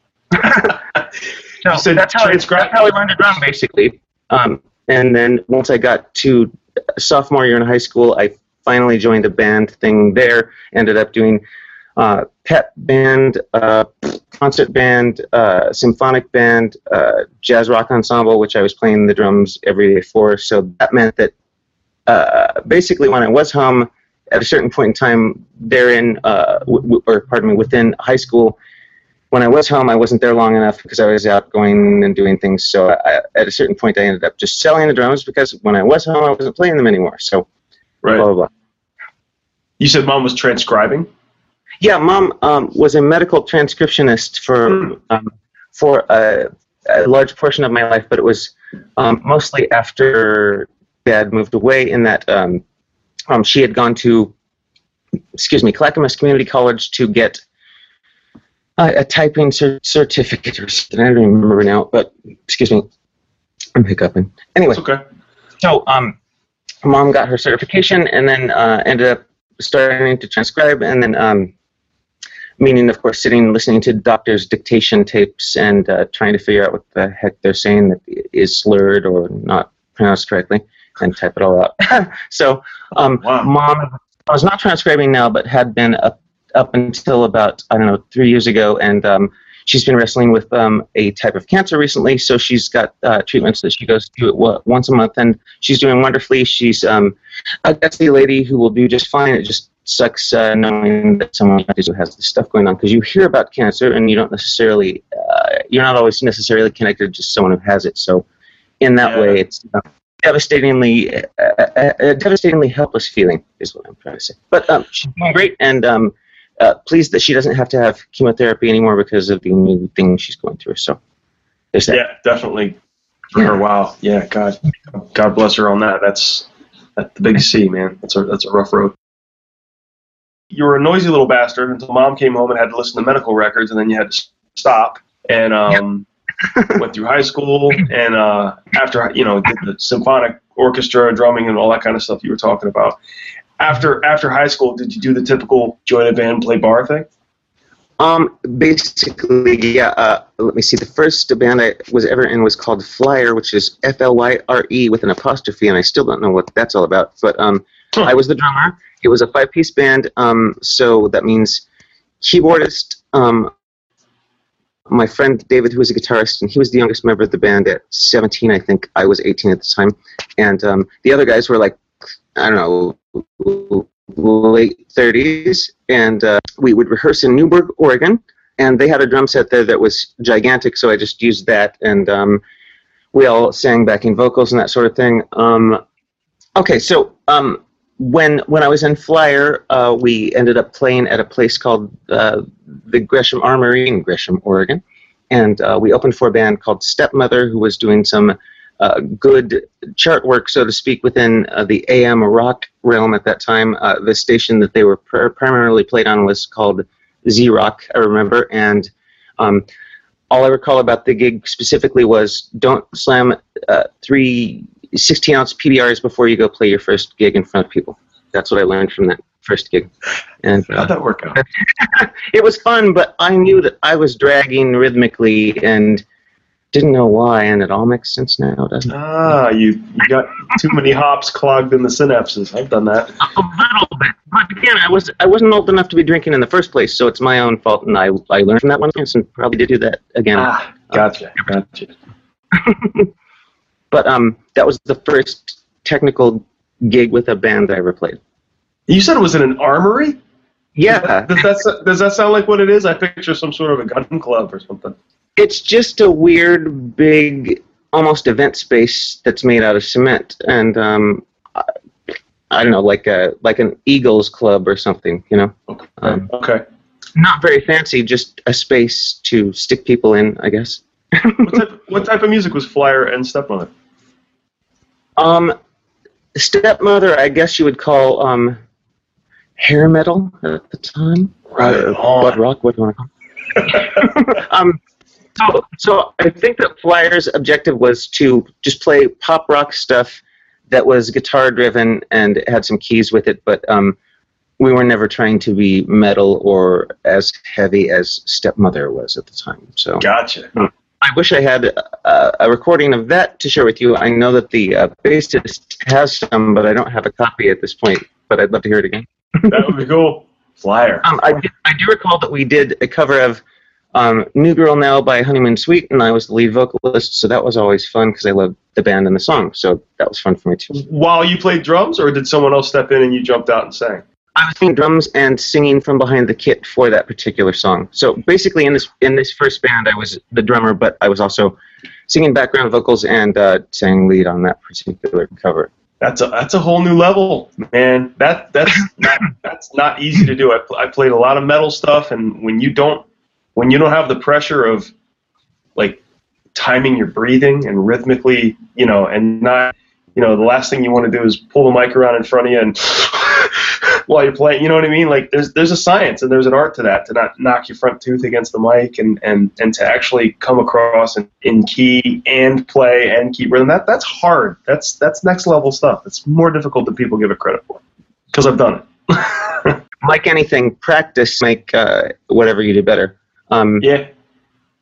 So so that's, how I, that's how I learned to drum, basically. Um, and then once I got to sophomore year in high school, I finally joined a band thing there, ended up doing uh, pep band, uh, concert band, uh, symphonic band, uh, jazz rock ensemble, which I was playing the drums every day for. So that meant that Uh, basically, when I was home, at a certain point in time, therein, uh, w- w- or pardon me, within high school, when I was home, I wasn't there long enough because I was out going and doing things. So I, at a certain point, I ended up just selling the drums because when I was home, I wasn't playing them anymore. So, right. blah, blah, blah. You said Mom was transcribing? Yeah, Mom um, was a medical transcriptionist for mm. um, for a, a large portion of my life, but it was um, mostly after Dad moved away, in that um, um, she had gone to, excuse me, Clackamas Community College to get uh, a typing cer- certificate or something. I don't even remember now, but excuse me, I'm hiccuping. Anyway, it's okay. So um, Mom got her certification and then uh, ended up starting to transcribe, and then um, meaning, of course, sitting and listening to doctors' dictation tapes and uh, trying to figure out what the heck they're saying that is slurred or not pronounced correctly. and type it all out. So, um, wow. Mom, I was not transcribing now, but had been up up until about I don't know three years ago, and um, she's been wrestling with um, a type of cancer recently. So she's got uh, treatments that she goes to w- once a month, and she's doing wonderfully. She's um, a gutsy lady who will do just fine. It just sucks uh, knowing that someone who has this stuff going on, because you hear about cancer and you don't necessarily, uh, you're not always necessarily connected to just someone who has it. So in that yeah. way, it's uh, devastatingly, uh, a, a devastatingly helpless feeling is what I'm trying to say. But um, she's doing great, and um, uh, pleased that she doesn't have to have chemotherapy anymore because of the new thing she's going through. So there's that. Yeah, definitely. For yeah. her, wow. Yeah, God, God bless her on that. That's that's the big C, man. That's a that's a rough road. You were a noisy little bastard until Mom came home and had to listen to medical records, and then you had to stop. And um, yep. went through high school, and uh, after you know did the symphonic orchestra, drumming, and all that kind of stuff you were talking about. After after high school, did you do the typical join a band, play bar thing? Um, basically, yeah. Uh, let me see. The first band I was ever in was called Flyer, which is F L Y R E with an apostrophe, and I still don't know what that's all about. But um, huh. I was the drummer. It was a five-piece band, um, so that means keyboardist, um, my friend David, who was a guitarist, and he was the youngest member of the band at seventeen, I think. I was eighteen at the time. And um, the other guys were like, I don't know, late thirties. And uh, we would rehearse in Newberg, Oregon, and they had a drum set there that was gigantic, so I just used that. And um, we all sang backing vocals and that sort of thing. Um, okay, so... Um, When when I was in Flyer, uh, we ended up playing at a place called uh, the Gresham Armory in Gresham, Oregon, and uh, we opened for a band called Stepmother, who was doing some uh, good chart work, so to speak, within uh, the A M rock realm at that time. Uh, the station that they were pr- primarily played on was called Z-Rock, I remember, and um, all I recall about the gig specifically was don't slam uh, three sixteen-ounce P B Rs before you go play your first gig in front of people. That's what I learned from that first gig. And uh, how'd that work out? It was fun, but I knew that I was dragging rhythmically and didn't know why, and it all makes sense now, doesn't it? Ah, you, you got too many hops clogged in the synapses. I've done that. A little bit. But again, I, was, I wasn't old enough to be drinking in the first place, so it's my own fault, and I, I learned from that one and probably did do that again. Ah, gotcha, uh, gotcha. But um, that was the first technical gig with a band that I ever played. You said it was in an armory? Yeah. Does that, does that, does that sound like what it is? I picture some sort of a gun club or something. It's just a weird, big, almost event space that's made out of cement. And um, I, I don't know, like a like an Eagles club or something, you know? Okay. Um, okay. Not very fancy, just a space to stick people in, I guess. what, type, what type of music was Flyer and Stepmother? Um, Stepmother, I guess you would call um, hair metal at the time. Right uh, on. Blood rock, what do you want to call it? um, so, so I think that Flyer's objective was to just play pop rock stuff that was guitar driven and had some keys with it, but um, we were never trying to be metal or as heavy as Stepmother was at the time. So gotcha. Um, I wish I had uh, a recording of that to share with you. I know that the uh, bassist has some, but I don't have a copy at this point. But I'd love to hear it again. That would be cool. Flyer. Um, I, I do recall that we did a cover of um, New Girl Now by Honeymoon Suite, and I was the lead vocalist, so that was always fun because I loved the band and the song. So that was fun for me, too. While you played drums, or did someone else step in and you jumped out and sang? I was playing drums and singing from behind the kit for that particular song. So basically, in this in this first band, I was the drummer, but I was also singing background vocals and uh, sang lead on that particular cover. That's a that's a whole new level, man. That that's not, that's not easy to do. I, I played a lot of metal stuff, and when you don't when you don't have the pressure of like timing your breathing and rhythmically, you know, and not, you know, the last thing you want to do is pull the mic around in front of you and while you're playing, you know what I mean? Like there's there's a science and there's an art to that, to not knock your front tooth against the mic and, and, and to actually come across in, in key and play and keep rhythm. That that's hard. That's that's next level stuff. It's more difficult than people give it credit for. Because I've done it. Like anything, practice make uh, whatever you do better. Um, yeah.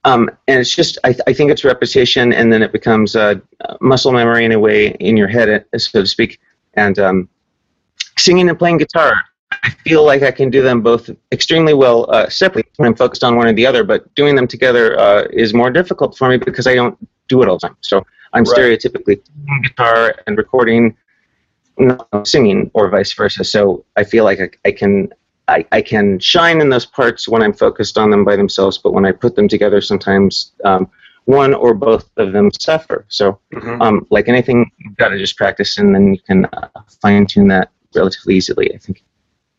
Um, and it's just, I, th- I think it's repetition, and then it becomes uh, muscle memory in a way in your head, so to speak. And um, singing and playing guitar, I feel like I can do them both extremely well uh, separately when I'm focused on one or the other, but doing them together uh, is more difficult for me because I don't do it all the time. So I'm right. stereotypically playing guitar and recording, not singing, or vice versa. So I feel like I, I can I, I can shine in those parts when I'm focused on them by themselves, but when I put them together, sometimes um, one or both of them suffer. So mm-hmm. um, like anything, you've got to just practice, and then you can uh, fine-tune that relatively easily, I think.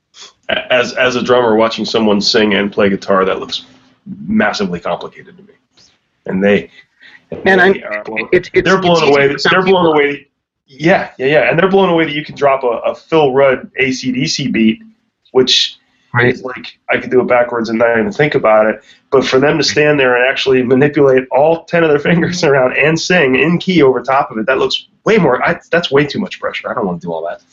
As as a drummer, watching someone sing and play guitar, that looks massively complicated to me. And they, and, and they I'm, are blown, it's, it's, they're blown it's away. They're blown away. Yeah, yeah, yeah. And they're blown away that you can drop a, a Phil Rudd A C D C beat, which right. is like I could do it backwards and not even think about it. But for them to stand there and actually manipulate all ten of their fingers around and sing in key over top of it, that looks way more. I, that's way too much pressure. I don't want to do all that.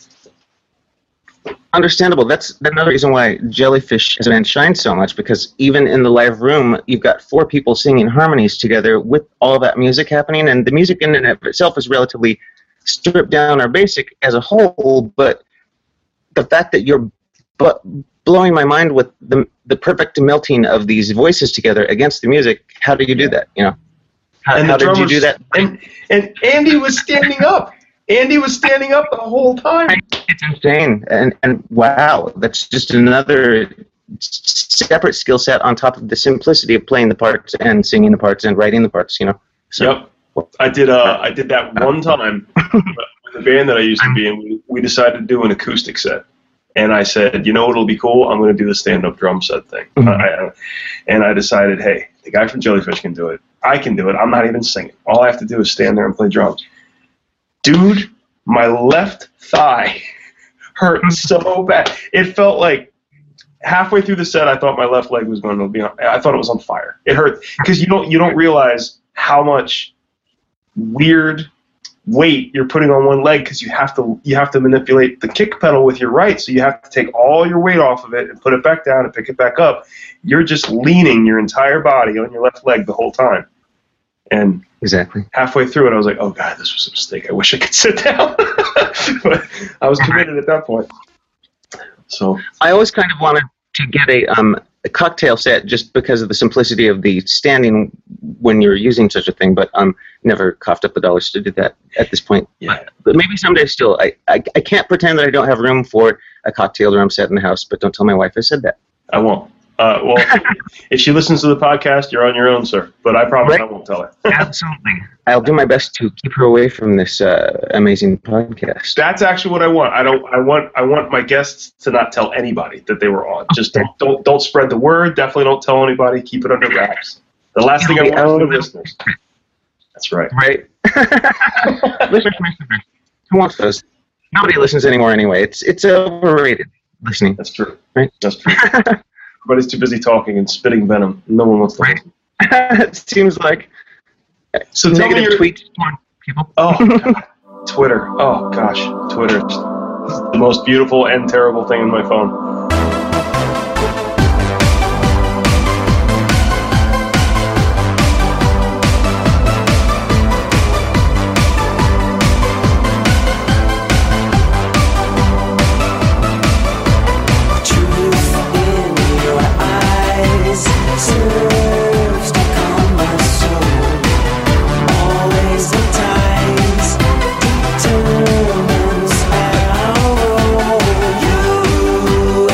Understandable. That's another reason why Jellyfish as a band shines so much, because even in the live room, you've got four people singing harmonies together with all that music happening, and the music in and of itself is relatively stripped down or basic as a whole, but the fact that you're but blowing my mind with the the perfect melting of these voices together against the music, how do you do that? You know, how, and how the did you do that? And, and Andy was standing up. Andy was standing up the whole time. It's insane, and and wow, that's just another separate skill set on top of the simplicity of playing the parts and singing the parts and writing the parts. You know. So, yep. I did. Uh, I did that one time with the band that I used to be in. We, we decided to do an acoustic set, and I said, you know what'll be cool? I'm going to do the stand-up drum set thing. Mm-hmm. I, and I decided, hey, the guy from Jellyfish can do it. I can do it. I'm not even singing. All I have to do is stand there and play drums. Dude, my left thigh hurt so bad. It felt like halfway through the set, I thought my left leg was going to be on. I thought it was on fire. It hurt because you don't you don't realize how much weird weight you're putting on one leg, because you have to you have to manipulate the kick pedal with your right, so you have to take all your weight off of it and put it back down and pick it back up. You're just leaning your entire body on your left leg the whole time. And exactly halfway through it, I was like, "Oh God, this was a mistake. I wish I could sit down." But I was committed at that point. So I always kind of wanted to get a um a cocktail set just because of the simplicity of the standing when you're using such a thing, but um never coughed up the dollars to do that at this point. Yeah. But, but maybe someday. Still, I, I I can't pretend that I don't have room for a cocktail drum set in the house. But don't tell my wife I said that. I won't. Uh, well, if she listens to the podcast, you're on your own, sir. But I promise right. I won't tell her. Absolutely. I'll do my best to keep her away from this uh, amazing podcast. That's actually what I want. I don't. I want. I want my guests to not tell anybody that they were on. Just don't. Don't, don't spread the word. Definitely don't tell anybody. Keep it under wraps. The last thing I want is the listeners. That's right. Right. Who wants those? Nobody listens anymore anyway. It's it's overrated listening. That's true. Right. That's true. Everybody's too busy talking and spitting venom. No one wants to right. listen. It seems like so negative tweets. People. Oh, God. Twitter. Oh, gosh. Twitter. It's the most beautiful and terrible thing in my phone. Determines how you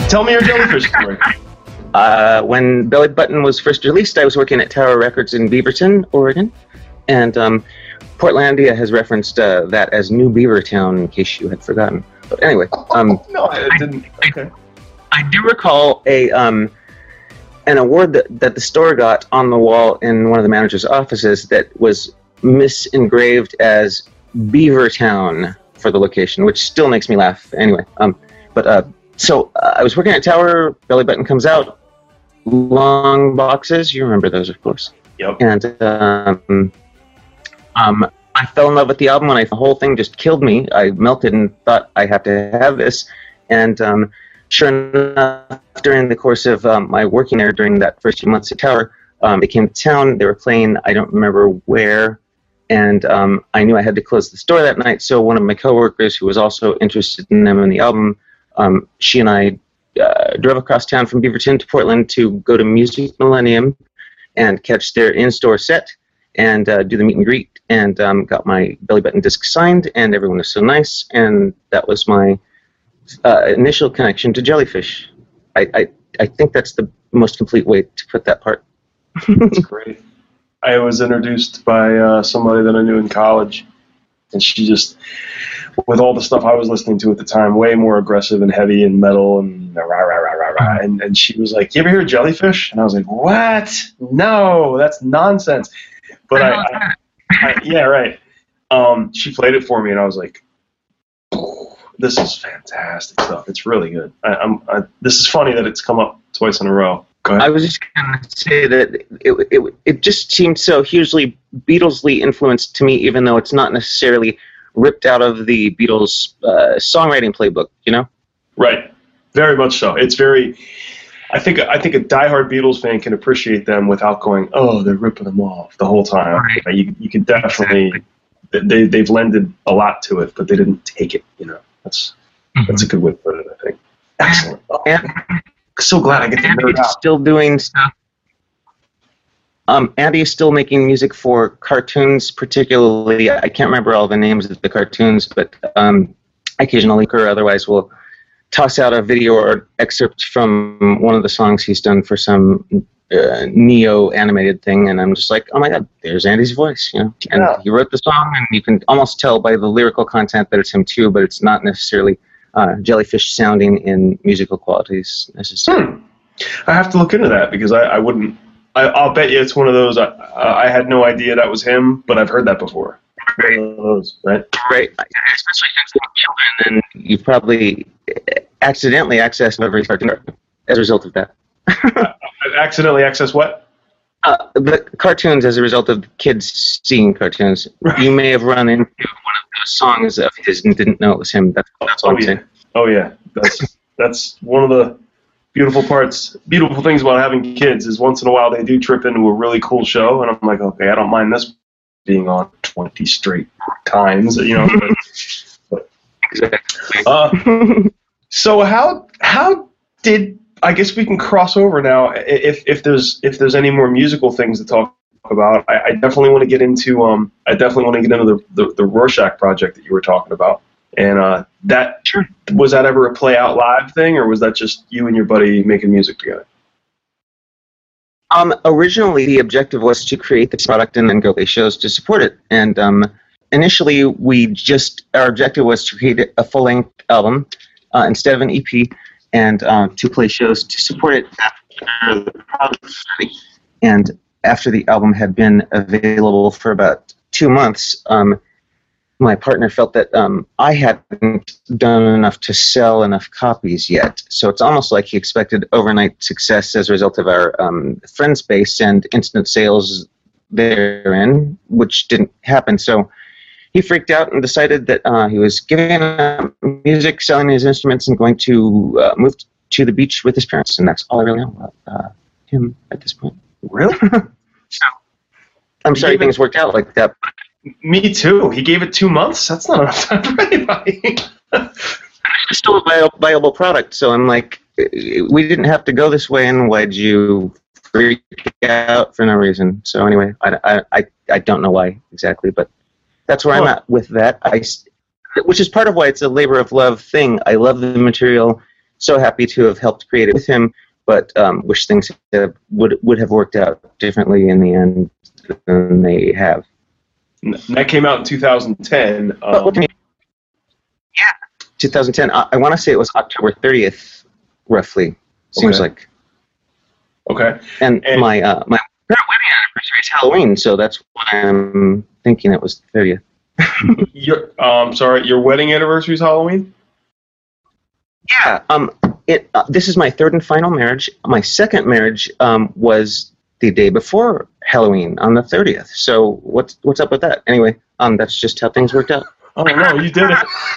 Tell me your Jellyfish story. Uh, when Belly Button was first released, I was working at Tower Records in Beaverton, Oregon, and um, Portlandia has referenced uh, that as New Beavertown, in case you had forgotten. But anyway, um, no, I didn't. Okay. I do recall a um, an award that, that the store got on the wall in one of the manager's offices that was misengraved as Beavertown for the location, which still makes me laugh. Anyway, um, but uh, so uh, I was working at Tower. Belly Button comes out. Long boxes, you remember those, of course. Yep. And um, um, I fell in love with the album when I, the whole thing just killed me. I melted and thought I have to have this. And um, sure enough, during the course of um, my working there during that first few months at Tower, um, they came to town. They were playing, I don't remember where, and um, I knew I had to close the store that night. So one of my coworkers, who was also interested in them and the album, um, she and I Uh, drove across town from Beaverton to Portland to go to Music Millennium and catch their in-store set and uh, do the meet and greet, and um, got my Belly Button disc signed, and everyone was so nice, and that was my uh, initial connection to Jellyfish. I, I, I think that's the most complete way to put that part. That's great. I was introduced by uh, somebody that I knew in college, and she just, with all the stuff I was listening to at the time, way more aggressive and heavy and metal and rah, rah, rah, rah, rah. And, and she was like, you ever hear Jellyfish? And I was like, what? No, that's nonsense. But I, I, I yeah, right. Um, she played it for me, and I was like, oh, this is fantastic stuff. It's really good. I, I'm, I, this is funny that it's come up twice in a row. Go ahead. I was just going to say that it, it, it just seemed so hugely Beatlesly influenced to me, even though it's not necessarily ripped out of the Beatles uh, songwriting playbook, you know? Right. Very much so. It's very, I think I think a diehard Beatles fan can appreciate them without going, oh, they're ripping them off the whole time. Right. You, you can definitely, exactly. they, they've lended a lot to it, but they didn't take it, you know? That's mm-hmm. that's a good way to put it, I think. Excellent. Oh, and, so glad I get to nerd out. Still doing stuff. Um, Andy is still making music for cartoons, particularly. I can't remember all the names of the cartoons, but um, occasionally or otherwise will toss out a video or excerpt from one of the songs he's done for some uh, Neo animated thing, and I'm just like, oh my god, there's Andy's voice, you know. And yeah. He wrote the song, and you can almost tell by the lyrical content that it's him too, but it's not necessarily uh, Jellyfish sounding in musical qualities necessarily. Hmm. I have to look into that because I, I wouldn't. I, I'll bet you it's one of those. I, I had no idea that was him, but I've heard that before. Right, those, right, right. Especially since you're children, and you probably accidentally accessed every cartoon as a result of that. I accidentally accessed what? Uh, the cartoons as a result of kids seeing cartoons. Right. You may have run into one of those songs of his and didn't know it was him. That's, that's all oh, I'm yeah. saying. Oh yeah, that's that's one of the beautiful parts, beautiful things about having kids is once in a while they do trip into a really cool show, and I'm like, okay, I don't mind this being on twenty straight times, you know. but, but, uh, so how how did I guess we can cross over now if if there's if there's any more musical things to talk about. I, I definitely want to get into um I definitely want to get into the, the the Rorschach project that you were talking about. And uh, that sure. was that ever a Play Out Live thing, or was that just you and your buddy making music together? Um, originally, the objective was to create this product and then go play shows to support it. And um, initially, we just our objective was to create a full-length album uh, instead of an E P, and uh, to play shows to support it after the product was ready. And after the album had been available for about two months. Um, My partner felt that um, I hadn't done enough to sell enough copies yet. So it's almost like he expected overnight success as a result of our um, friends base and instant sales therein, which didn't happen. So he freaked out and decided that uh, he was giving up music, selling his instruments, and going to uh, move to the beach with his parents. And that's all I really know about uh, him at this point. Really? So I'm sorry things worked out like that. Me too. He gave it two months. That's not enough time for anybody. It's still a viable, viable product, so I'm like, we didn't have to go this way, and why'd you freak out for no reason? So anyway, I, I, I don't know why exactly, but that's where oh. I'm at with that. I, which is part of why it's a labor of love thing. I love the material, so happy to have helped create it with him, but um, wish things have, would would have worked out differently in the end than they have. And that came out in two thousand ten. Um, yeah, twenty ten. I, I want to say it was October thirtieth, roughly. Seems okay. like. Okay. And, and my uh, my wedding anniversary is Halloween, so that's what I'm thinking. It was the thirtieth. your um, sorry, your wedding anniversary is Halloween? Yeah. Um. It. Uh, this is my third and final marriage. My second marriage um was the day before Halloween on the thirtieth. So what's what's up with that? Anyway, um, that's just how things worked out. Oh no, you did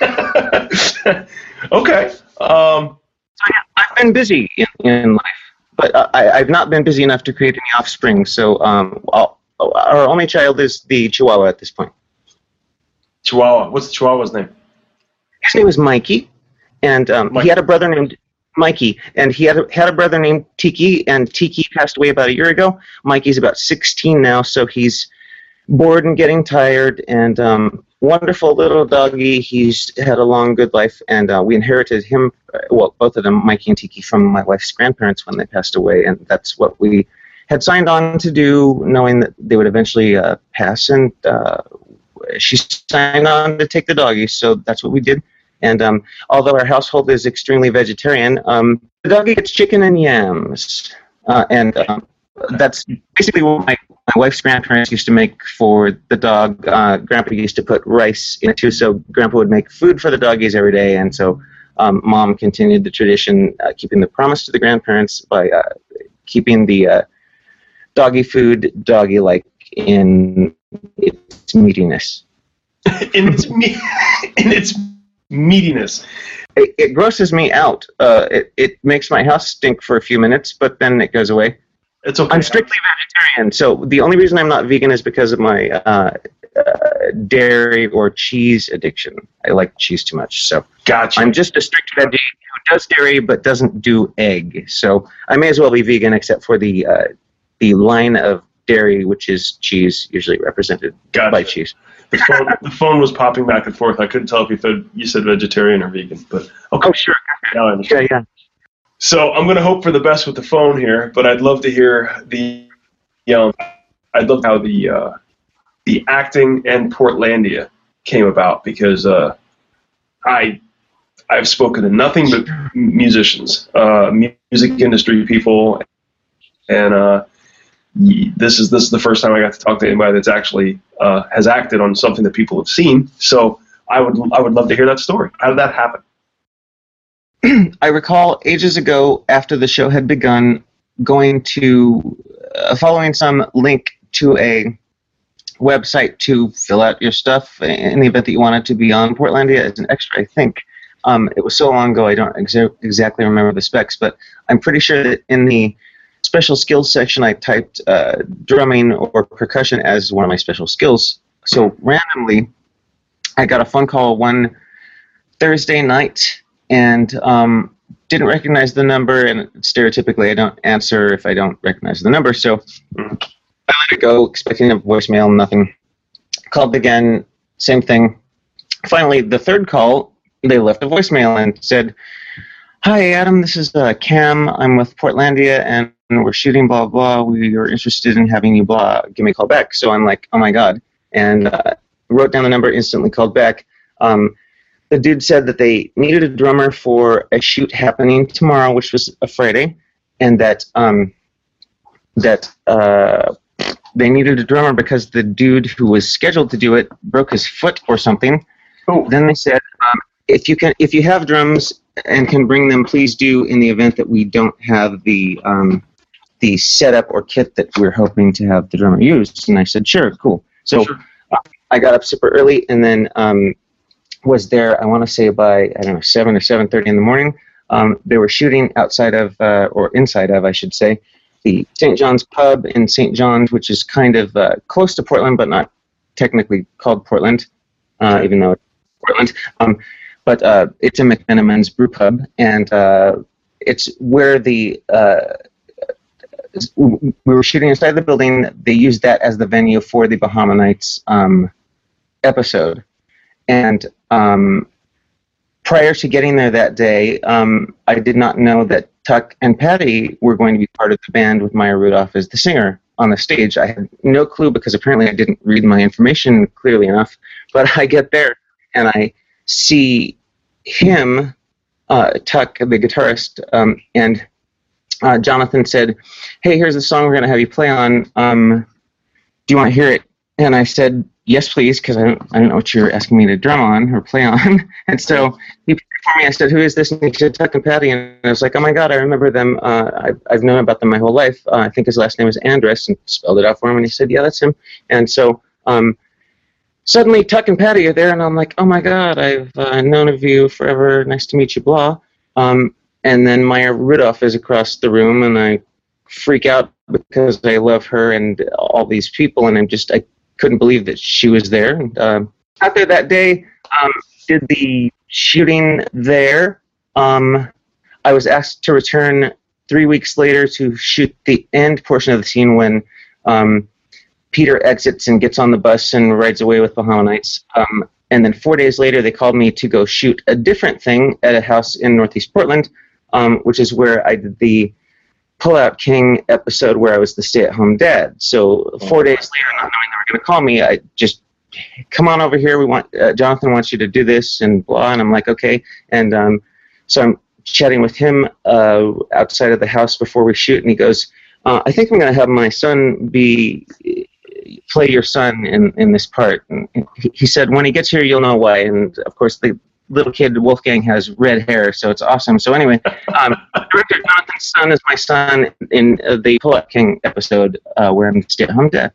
it. Okay. Um. So yeah, I've been busy in, in life, but uh, I, I've not been busy enough to create any offspring. So um, I'll, our only child is the Chihuahua at this point. Chihuahua. What's the Chihuahua's name? His name is Mikey, and um, he had a brother named Mikey, and he had a, had a brother named Tiki, and Tiki passed away about a year ago. Mikey's about sixteen now, so he's bored and getting tired, and um, wonderful little doggy. He's had a long, good life, and uh, we inherited him, well, both of them, Mikey and Tiki, from my wife's grandparents when they passed away, and that's what we had signed on to do, knowing that they would eventually uh, pass, and uh, she signed on to take the doggy, so that's what we did. And um, although our household is extremely vegetarian, um, the doggy gets chicken and yams. Uh, and um, that's basically what my, my wife's grandparents used to make for the dog. Uh, Grandpa used to put rice in it too, so Grandpa would make food for the doggies every day. And so um, Mom continued the tradition, uh, keeping the promise to the grandparents by uh, keeping the uh, doggy food doggy-like in its meatiness. in its me- in its meatiness. It, it grosses me out. Uh, it, it makes my house stink for a few minutes, but then it goes away. It's okay. I'm strictly vegetarian, so the only reason I'm not vegan is because of my uh, uh, dairy or cheese addiction. I like cheese too much, so gotcha. I'm just a strict veggie who does dairy but doesn't do egg. So I may as well be vegan, except for the uh, the line of dairy, which is cheese, usually represented gotcha. by cheese. The phone, the phone was popping back and forth. I couldn't tell if you said, you said vegetarian or vegan, but okay. Oh, sure. Now I understand. Yeah, yeah. So I'm going to hope for the best with the phone here, but I'd love to hear the, you know, I'd love how the uh, the acting and Portlandia came about, because uh, I I've spoken to nothing but musicians, uh, music industry people, and uh, this is this is the first time I got to talk to anybody that's actually uh, has acted on something that people have seen. So I would I would love to hear that story. How did that happen? I recall ages ago, after the show had begun, going to uh, following some link to a website to fill out your stuff in the event that you wanted to be on Portlandia as an extra. I think um, it was so long ago I don't exa- exactly remember the specs, but I'm pretty sure that in the special skills section I typed uh, drumming or percussion as one of my special skills. So randomly, I got a phone call one Thursday night, and um, didn't recognize the number, and stereotypically I don't answer if I don't recognize the number, so I let it go, expecting a voicemail, nothing. Called again, same thing. Finally, the third call, they left a voicemail and said, "Hi, Adam, this is uh, Cam. I'm with Portlandia, and we're shooting blah, blah. We are interested in having you blah. Give me a call back." So I'm like, oh my God. And uh, wrote down the number, instantly called back. Um, The dude said that they needed a drummer for a shoot happening tomorrow, which was a Friday, and that um, that uh, they needed a drummer because the dude who was scheduled to do it broke his foot or something. Oh. Then they said, um, if you can, if you have drums and can bring them, please do. In the event that we don't have the um, the setup or kit that we're hoping to have the drummer use, and I said, sure, cool. So sure. uh, I got up super early, and then. Um, was there, I want to say by, I don't know, seven or seven thirty in the morning. Um, they were shooting outside of, uh, or inside of, I should say, the Saint John's Pub in Saint John's, which is kind of uh, close to Portland, but not technically called Portland, uh, even though it's Portland. Um, but uh, it's a McMenamin's brew pub, and uh, it's where the, uh, we were shooting inside the building. They used that as the venue for the Bahama Nights um, episode. And um, prior to getting there that day, um, I did not know that Tuck and Patty were going to be part of the band with Maya Rudolph as the singer on the stage. I had no clue because apparently I didn't read my information clearly enough. But I get there and I see him, uh, Tuck, the guitarist, um, and uh, Jonathan said, "Hey, here's the song we're going to have you play on. Um, do you want to hear it?" And I said, "Yes, please," because I don't, I don't know what you're asking me to drum on or play on. And so he played for me. I said, "Who is this?" And he said, "Tuck and Patty." And I was like, "Oh my God, I remember them. Uh, I've, I've known about them my whole life. Uh, I think his last name is Andrus," and spelled it out for him. And he said, "Yeah, that's him." And so um, suddenly Tuck and Patty are there, and I'm like, "Oh my God, I've uh, known of you forever. Nice to meet you, blah." Um, and then Maya Rudolph is across the room, and I freak out because I love her and all these people, and I'm just, I couldn't believe that she was there. And, uh, out there that day, um, did the shooting there. Um, I was asked to return three weeks later to shoot the end portion of the scene when um, Peter exits and gets on the bus and rides away with Bahama Nights. Um, and then four days later, they called me to go shoot a different thing at a house in Northeast Portland, um, which is where I did the Pullout King episode where I was the stay-at-home dad. So four days later, not knowing they were going to call me, I just, come on over here. We want uh, Jonathan wants you to do this and blah. And I'm like, okay. And um, so I'm chatting with him uh, outside of the house before we shoot, and he goes, uh, "I think I'm going to have my son be play your son in in this part." And he, he said, "When he gets here, you'll know why." And of course, the little kid Wolfgang has red hair, so it's awesome. So anyway, um, director Jonathan's son is my son in uh, the Pullout King episode uh, where I'm the stay-at-home dad.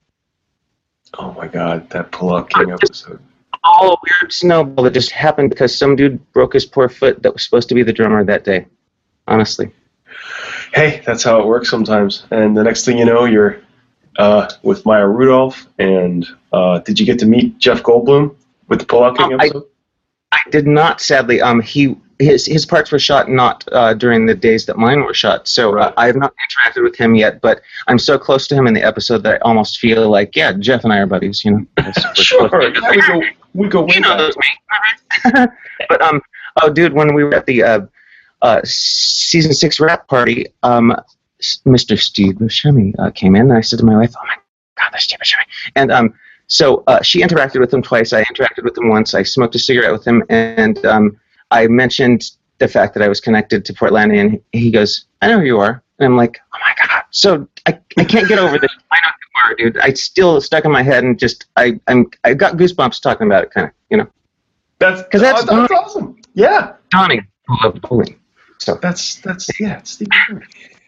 Oh my God, that Pullout King episode. All a weird snowball that just happened because some dude broke his poor foot that was supposed to be the drummer that day. Honestly. Hey, that's how it works sometimes. And the next thing you know, you're uh, with Maya Rudolph. And uh, did you get to meet Jeff Goldblum with the Pullout King um, episode? I, I did not, sadly. Um, he his his parts were shot not uh, during the days that mine were shot, so right. uh, I have not interacted with him yet. But I'm so close to him in the episode that I almost feel like, yeah, Jeff and I are buddies. You know, sure. Yeah, we go we go way you know back. those me. But um, oh, dude, when we were at the uh, uh, season six wrap party, um, Mister Steve Buscemi uh, came in, and I said to my wife, "Oh my God, there's Steve Buscemi," and um. So uh, she interacted with him twice. I interacted with him once. I smoked a cigarette with him, and um, I mentioned the fact that I was connected to Portlandia, and he goes, "I know who you are." And I'm like, "Oh my God!" So I, I can't get over this. I know who you are, dude. It's still stuck in my head, and just I I'm I got goosebumps talking about it, kind of, you know. That's because that's, oh, that's awesome. Yeah, Donnie loved bowling. So that's that's yeah, it's Steve. Um,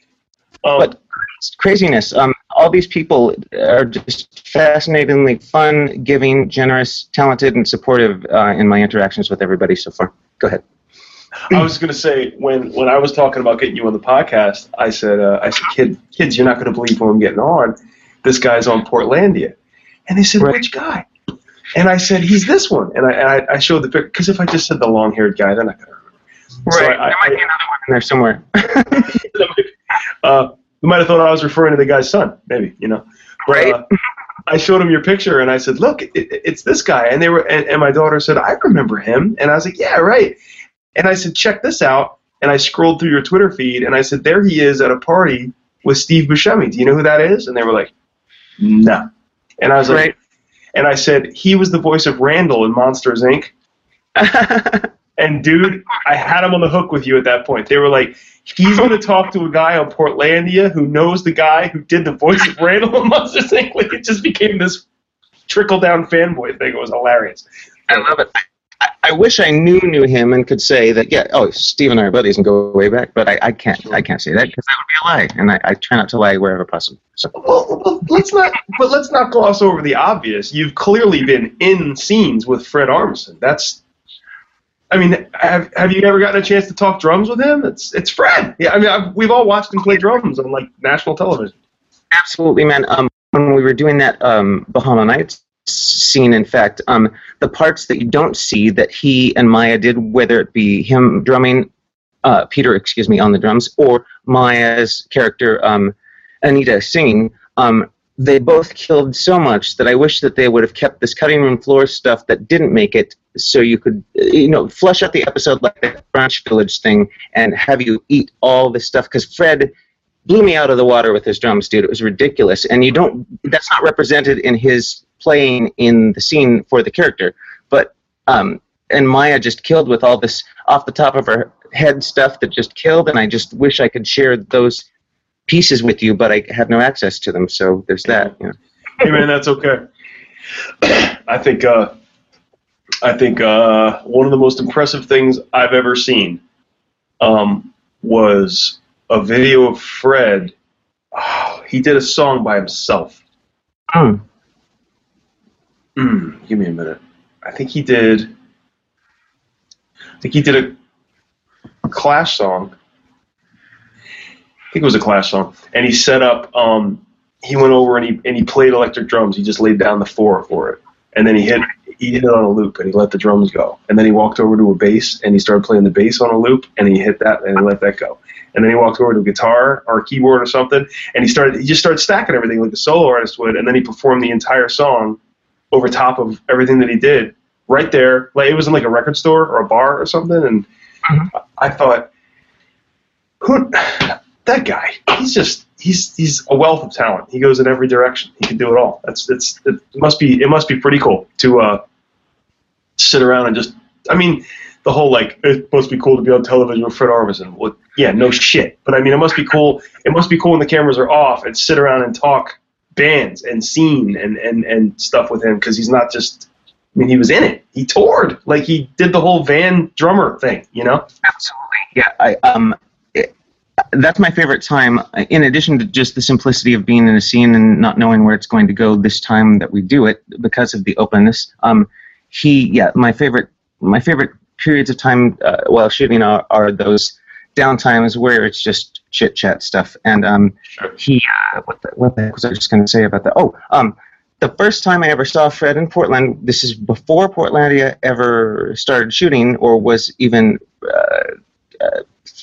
but craziness. Um, all these people are just fascinatingly fun, giving, generous, talented, and supportive uh, in my interactions with everybody so far. Go ahead. I was going to say, when, when I was talking about getting you on the podcast, I said, uh, I said, Kid, kids, you're not going to believe when I'm getting on. This guy's on Portlandia. And they said, right. Which guy? And I said, he's this one. And I, and I, I showed the picture, because if I just said the long-haired guy, they're not going to remember. Right. So I, there might I, be another one in there somewhere. uh, You might have thought I was referring to the guy's son, maybe, you know. But, right. Uh, I showed him your picture, and I said, "Look, it, it's this guy." And they were, and, and my daughter said, "I remember him." And I was like, "Yeah, right." And I said, "Check this out." And I scrolled through your Twitter feed, and I said, "There he is at a party with Steve Buscemi. Do you know who that is?" And they were like, "No." And I was right. like, and I said, "He was the voice of Randall in Monsters, Incorporated" And dude, I had him on the hook with you at that point. They were like, he's going to talk to a guy on Portlandia who knows the guy who did the voice of Randall in Monsters, Incorporated. Like, it just became this trickle-down fanboy thing. It was hilarious. I love it. I, I wish I knew knew him and could say that, yeah, oh, Steve and I are buddies and go way back, but I, I can't I can't say that because that would be a lie, and I, I try not to lie wherever possible. So. Well, well, let's not, but let's not gloss over the obvious. You've clearly been in scenes with Fred Armisen. That's I mean, have have you ever gotten a chance to talk drums with him? It's it's Fred. Yeah, I mean, I've, we've all watched him play drums on like national television. Absolutely, man. Um, when we were doing that um, Bahama Nights scene, in fact, um, the parts that you don't see that he and Maya did, whether it be him drumming, uh, Peter, excuse me, on the drums, or Maya's character um, Anita singing, um, they both killed so much that I wish that they would have kept this cutting room floor stuff that didn't make it, so you could, you know, flesh out the episode like the Branch Village thing and have you eat all this stuff, because Fred blew me out of the water with his drums, dude. It was ridiculous, and you don't, that's not represented in his playing in the scene for the character, but um and Maya just killed with all this off the top of her head stuff that just killed, and I just wish I could share those pieces with you, but I have no access to them, so there's that. You know. Hey man, that's okay. I think uh, I think uh, one of the most impressive things I've ever seen um, was a video of Fred. Oh, he did a song by himself. Mm. Mm, give me a minute. I think he did. I think he did a Clash song. I think it was a Clash song, and he set up. Um, he went over and he and he played electric drums. He just laid down the four for it, and then he hit he hit it on a loop, and he let the drums go. And then he walked over to a bass, and he started playing the bass on a loop, and he hit that, and he let that go. And then he walked over to a guitar or a keyboard or something, and he started he just started stacking everything like a solo artist would, and then he performed the entire song over top of everything that he did right there. Like it was in like a record store or a bar or something, and mm-hmm. I thought, who. That guy, he's just he's he's a wealth of talent. He goes in every direction. He can do it all. That's it's it must be it must be pretty cool to uh, sit around and just. I mean, the whole like it must be cool to be on television with Fred Armisen. Well, yeah, no shit. But I mean, it must be cool. It must be cool when the cameras are off and sit around and talk bands and scene and and and stuff with him, because he's not just. I mean, he was in it. He toured, like he did the whole Van drummer thing. You know. Absolutely. Yeah. I um. That's my favorite time, in addition to just the simplicity of being in a scene and not knowing where it's going to go this time that we do it because of the openness. Um, he, yeah, my favorite, my favorite periods of time uh, while shooting are, are those downtimes where it's just chit chat stuff. And um, he, uh, what the, what the heck was I just going to say about that? Oh, um, the first time I ever saw Fred in Portland, this is before Portlandia ever started shooting or was even. Uh, uh,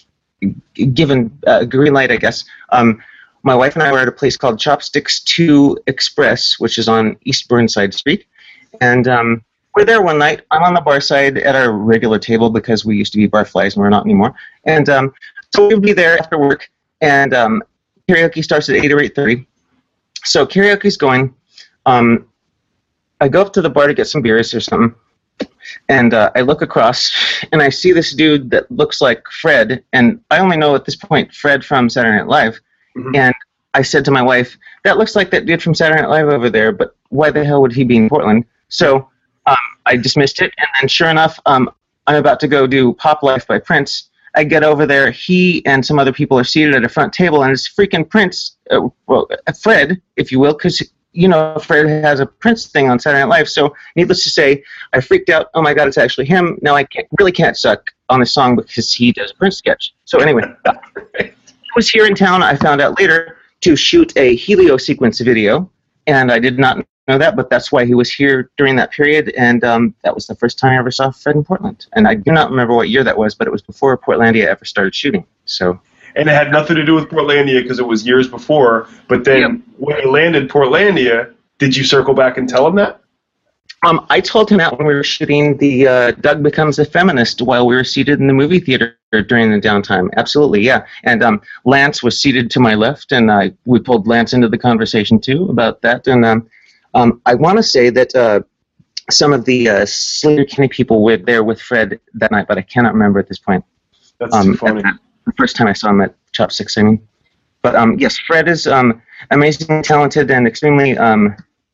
given uh, green light, I guess. Um, my wife and I were at a place called Chopsticks two Express, which is on East Burnside Street. And um, we're there one night. I'm on the bar side at our regular table because we used to be barflies and we're not anymore. And um, so we'd be there after work, and um, karaoke starts at eight or eight thirty. So karaoke's going. Um, I go up to the bar to get some beers or something. And uh, I look across, and I see this dude that looks like Fred, and I only know at this point Fred from Saturday Night Live. Mm-hmm. And I said to my wife, that looks like that dude from Saturday Night Live over there, but why the hell would he be in Portland? So um, I dismissed it, and then sure enough, um, I'm about to go do Pop Life by Prince. I get over there, he and some other people are seated at a front table, and it's freaking Prince, uh, well, Fred, if you will, because you know, Fred has a Prince thing on Saturday Night Live, so needless to say, I freaked out. Oh my God, it's actually him. Now I can't, really can't suck on the song because he does a Prince sketch. So anyway, I was here in town, I found out later, to shoot a Helio sequence video, and I did not know that, but that's why he was here during that period, and um, that was the first time I ever saw Fred in Portland. And I do not remember what year that was, but it was before Portlandia ever started shooting. So. And it had nothing to do with Portlandia because it was years before. But then yep. when he landed Portlandia, did you circle back and tell him that? Um, I told him that when we were shooting the uh, Doug Becomes a Feminist while we were seated in the movie theater during the downtime. Absolutely, yeah. And um, Lance was seated to my left, and I we pulled Lance into the conversation too about that. And um, um, I want to say that uh, some of the uh, Slater Kinney people were there with Fred that night, but I cannot remember at this point. That's um, too funny. The first time I saw him at Chopsticks, I mean. But um, yes, Fred is um, amazingly talented and extremely um,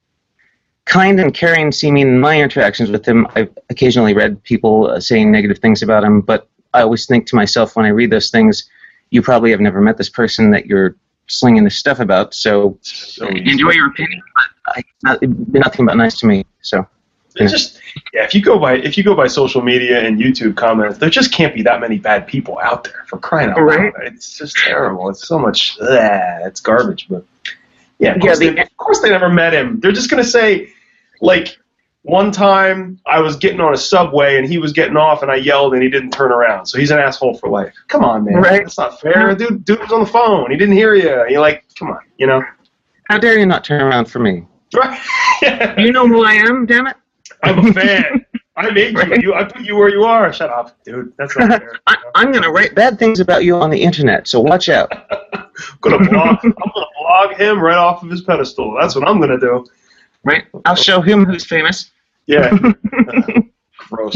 kind and caring seeming in my interactions with him. I've occasionally read people uh, saying negative things about him, but I always think to myself when I read those things, you probably have never met this person that you're slinging this stuff about, so, so enjoy your opinion, but I, not, nothing but nice to me, so. It's just yeah. If you go by if you go by social media and YouTube comments, there just can't be that many bad people out there, for crying out right. loud. It's just terrible. It's so much. Ugh, it's garbage. But yeah, of yeah course, the, they, of course they never met him. They're just gonna say, like, one time I was getting on a subway and he was getting off and I yelled and he didn't turn around, so he's an asshole for life. Come on, man. Right. That's not fair. Dude, dude was on the phone. He didn't hear you. You're like, come on, you know. How dare you not turn around for me? Right. You know who I am, damn it. I'm a fan. I made you. you. I put you where you are. Shut up, dude. That's not fair. I, I'm going to write bad things about you on the internet, so watch out. I'm gonna blog. I'm gonna blog him right off of his pedestal. That's what I'm gonna do. Right. I'll show him who's famous. Yeah. Gross.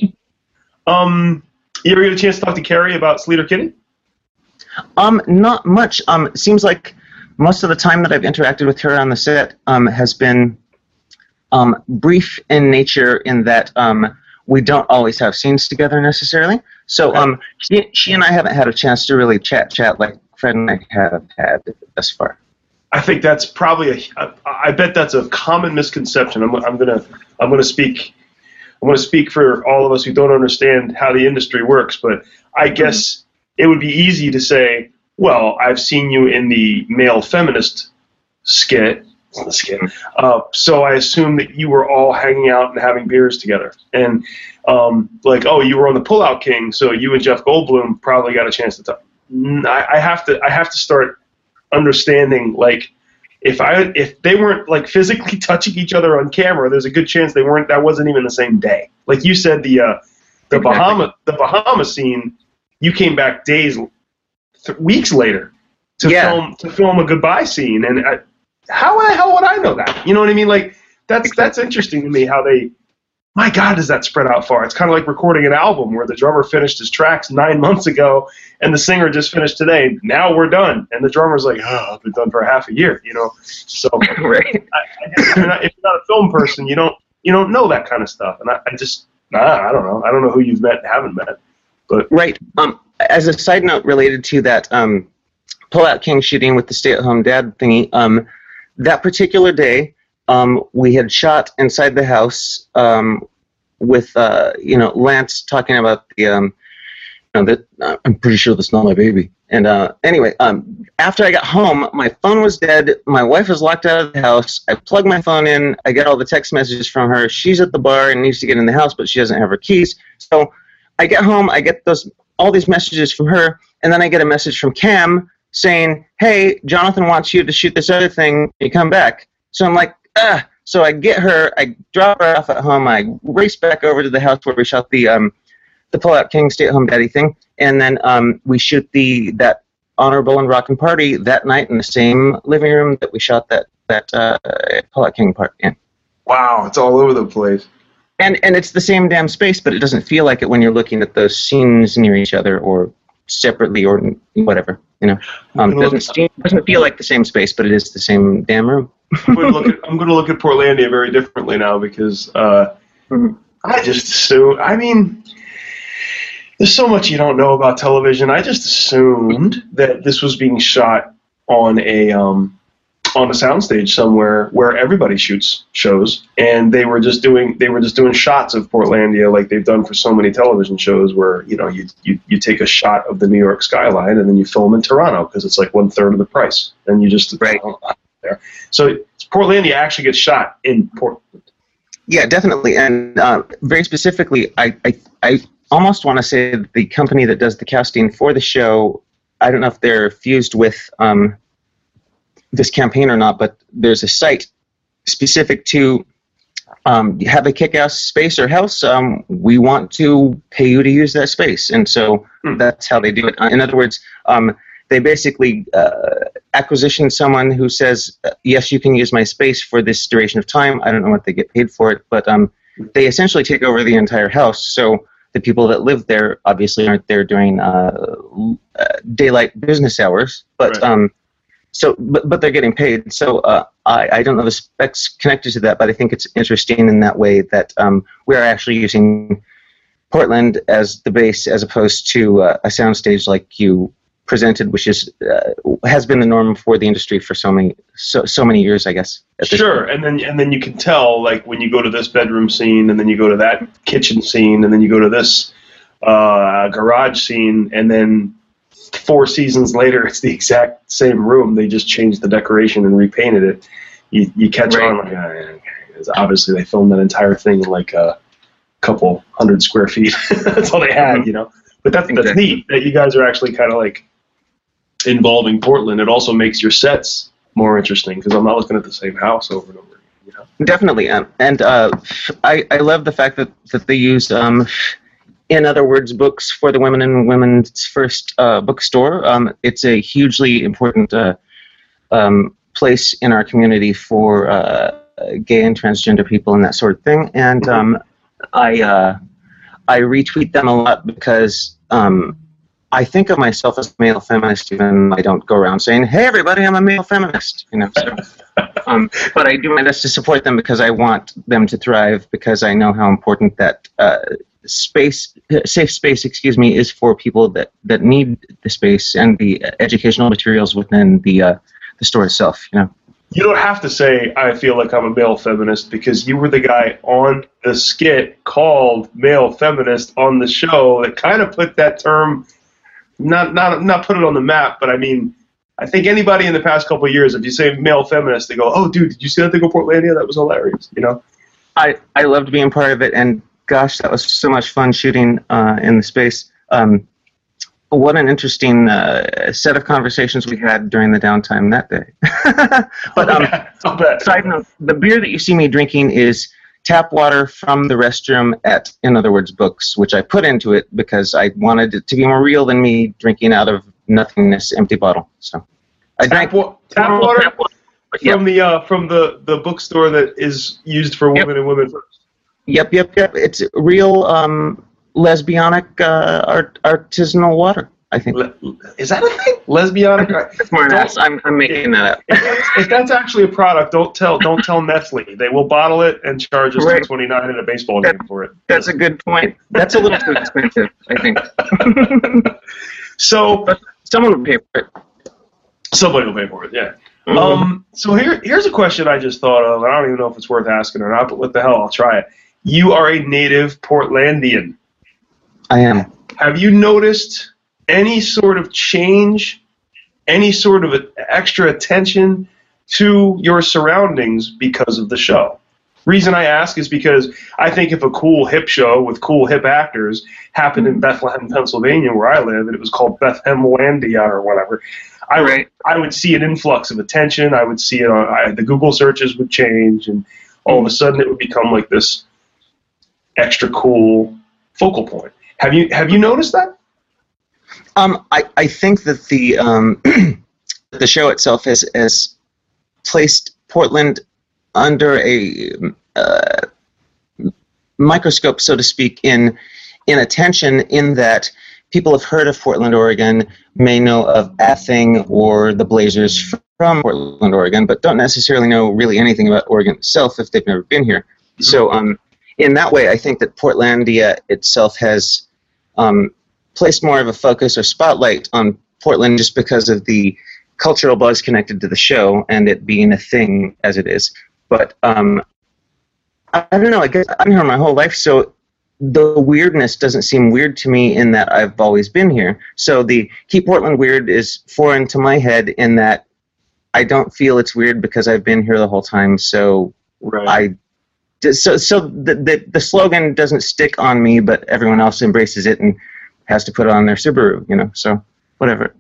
Um, you ever get a chance to talk to Carrie about Sleater Kitty? Um, not much. Um, it seems like most of the time that I've interacted with her on the set um has been um brief in nature, in that um we don't always have scenes together necessarily. So um she she and I haven't had a chance to really chat chat like Fred and I have had thus far. I think that's probably a. I bet that's a common misconception. I'm, I'm gonna. I'm gonna speak. I'm gonna speak for all of us who don't understand how the industry works. But I guess it would be easy to say, well, I've seen you in the male feminist skit. The skit. Uh, so I assume that you were all hanging out and having beers together, and um, like, oh, you were on the Pullout King, so you and Jeff Goldblum probably got a chance to talk. I, I have to. I have to start understanding, like, if I if they weren't like physically touching each other on camera, there's a good chance they weren't. That wasn't even the same day. Like you said, the uh, the exactly. Bahama the Bahama scene, you came back days, th- weeks later to yeah. film to film a goodbye scene, and I, how the hell would I know that? You know what I mean? Like that's that's interesting to me how they. My God, does that spread out far? It's kind of like recording an album where the drummer finished his tracks nine months ago and the singer just finished today. Now we're done. And the drummer's like, oh, I've been done for half a year, you know? So right. I, I guess if you're, not, if you're not a film person, you don't you don't know that kind of stuff. And I, I just, nah, I don't know. I don't know who you've met and haven't met. But Right. Um, as a side note related to that um, Pullout King shooting with the stay-at-home dad thingy, um, that particular day, Um, we had shot inside the house um, with, uh, you know, Lance talking about the, um, you know, that uh, I'm pretty sure that's not my baby. And uh, anyway, um, after I got home, my phone was dead. My wife was locked out of the house. I plugged my phone in. I get all the text messages from her. She's at the bar and needs to get in the house, but she doesn't have her keys. So I get home. I get those all these messages from her, and then I get a message from Cam saying, "Hey, Jonathan wants you to shoot this other thing. You come back." So I'm like, ah. So I get her, I drop her off at home, I race back over to the house where we shot the um, the Pullout King stay-at-home daddy thing, and then um, we shoot the that Honorable and Rockin' Party that night in the same living room that we shot that that uh, Pullout King part in. Wow, it's all over the place. And and it's the same damn space, but it doesn't feel like it when you're looking at those scenes near each other or separately or whatever. You know, um, it doesn't seem, doesn't feel like the same space, but it is the same damn room. I'm going to look at I'm going to look at Portlandia very differently now because uh, mm-hmm. I just assume. I mean, there's so much you don't know about television. I just assumed that this was being shot on a um, on a soundstage somewhere where everybody shoots shows, and they were just doing they were just doing shots of Portlandia like they've done for so many television shows, where you know you you, you take a shot of the New York skyline and then you film in Toronto because it's like one third of the price, and you just right. there. So Portlandia actually gets shot in Portland. Yeah, definitely, and uh, very specifically, I I, I almost want to say that the company that does the casting for the show, I don't know if they're fused with um, this campaign or not, but there's a site specific to um, have a kick-ass space or house. Um, we want to pay you to use that space, and so hmm. that's how they do it. In other words, um, they basically uh, acquisition someone who says, yes, you can use my space for this duration of time. I don't know what they get paid for it, but um, they essentially take over the entire house. So the people that live there obviously aren't there during uh, uh, daylight business hours, but right. um, so but, but they're getting paid. So uh, I, I don't know the specs connected to that, but I think it's interesting in that way that um, we are actually using Portland as the base as opposed to uh, a soundstage like you presented, which is uh, has been the norm for the industry for so many so so many years, I guess. Sure, and then and then you can tell, like when you go to this bedroom scene, and then you go to that kitchen scene, and then you go to this uh, garage scene, and then four seasons later, it's the exact same room. They just changed the decoration and repainted it. You you catch right. on like, okay. Obviously they filmed that entire thing in like a couple hundred square feet. That's all they had, mm-hmm. you know. But that's exactly. that's neat that you guys are actually kind of like involving Portland. It also makes your sets more interesting because I'm not looking at the same house over and over again. You know? Definitely, um, and uh, I I love the fact that that they use um, In Other Words books for the Women and Women's First uh, bookstore. Um, it's a hugely important uh, um, place in our community for uh, gay and transgender people and that sort of thing. And um, I uh, I retweet them a lot because um, I think of myself as a male feminist, even I don't go around saying, "Hey, everybody, I'm a male feminist." You know. So, um, but I do my best to support them because I want them to thrive, because I know how important that uh, space, safe space, excuse me, is for people that, that need the space and the educational materials within the uh, the store itself. You know. You don't have to say, I feel like I'm a male feminist, because you were the guy on the skit called Male Feminist on the show that kind of put that term, not not not put it on the map, but I mean, I think anybody in the past couple of years, if you say male feminist, they go, oh, dude, did you see that thing in Portlandia? That was hilarious, you know? I, I loved being part of it, and gosh, that was so much fun shooting uh, in the space. Um, What an interesting uh, set of conversations we had during the downtime that day. But um, oh, yeah. Side note, the beer that you see me drinking is tap water from the restroom at In Other Words Books, which I put into it because I wanted it to be more real than me drinking out of nothingness empty bottle. So I tap, drank wa- tap water, tap water from yep. the uh, from the, the bookstore that is used for women yep. and women first. Yep, yep, yep. It's real um, lesbianic uh, art, artisanal water, I think. Le- is that a thing? Lesbianic? It's more than I'm, I'm making that up. If that's, if that's actually a product, don't tell don't tell Nestle. They will bottle it and charge us right. two twenty-nine in a baseball that, game for it. That's a good point. That's a little too expensive, I think. So but someone will pay for it. Somebody will pay for it, yeah. Mm-hmm. Um, so here, here's a question I just thought of. I don't even know if it's worth asking or not, but what the hell, I'll try it. You are a native Portlandian. I am. Have you noticed any sort of change, any sort of extra attention to your surroundings because of the show? Reason I ask is because I think if a cool hip show with cool hip actors happened in Bethlehem, Pennsylvania, where I live, and it was called Bethlehemelandia or whatever, I would, right. I would see an influx of attention. I would see it on I, the Google searches would change, and all of a sudden it would become like this extra cool focal point. Have you have you noticed that? Um, I, I think that the um, the show itself has, has placed Portland under a uh, microscope, so to speak, in in attention, in that people have heard of Portland, Oregon, may know of Athing or the Blazers from Portland, Oregon, but don't necessarily know really anything about Oregon itself if they've never been here. Mm-hmm. So um, in that way, I think that Portlandia itself has um, placed more of a focus or spotlight on Portland just because of the cultural buzz connected to the show and it being a thing as it is. But um, I, I don't know, I guess I'm here my whole life, so the weirdness doesn't seem weird to me in that I've always been here. So the Keep Portland Weird is foreign to my head in that I don't feel it's weird because I've been here the whole time. So right. I, so so the, the the slogan doesn't stick on me, but everyone else embraces it and has to put it on their Subaru, you know. So whatever.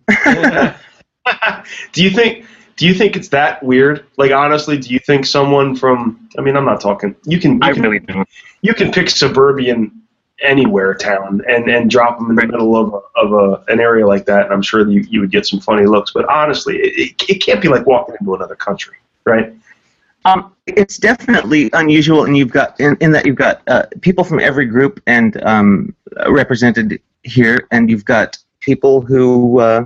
Do you think? Do you think it's that weird? Like, honestly, do you think someone from, I mean, I'm not talking, you can, you I can, really do. You can pick suburban anywhere town and, and drop them in the right. middle of a, of a, an area like that, and I'm sure you, you would get some funny looks. But honestly, it, it, it can't be like walking into another country, right? Um, it's definitely unusual, and you've got, in, in that you've got uh, people from every group and um, represented here, and you've got people who uh,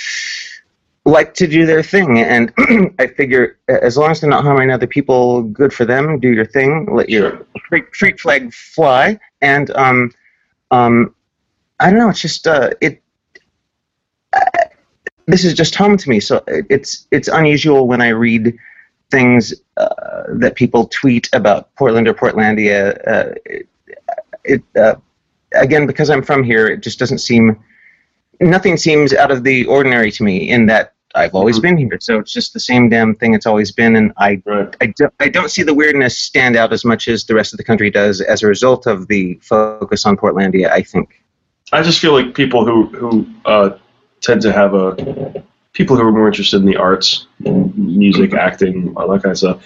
like to do their thing, and I figure as long as they're not harming other people, good for them. Do your thing, let your freak, freak flag fly, and um, um, I don't know. It's just uh, it. Uh, this is just home to me, so it's it's unusual when I read things uh, that people tweet about Portland or Portlandia. Uh, it, it uh, again, because I'm from here, it just doesn't seem. Nothing seems out of the ordinary to me in that I've always mm-hmm. been here. So it's just the same damn thing it's always been. And I, right. I, do, I don't see the weirdness stand out as much as the rest of the country does as a result of the focus on Portlandia, I think. I just feel like people who, who uh, tend to have a people who are more interested in the arts, music, acting, all that kind of stuff.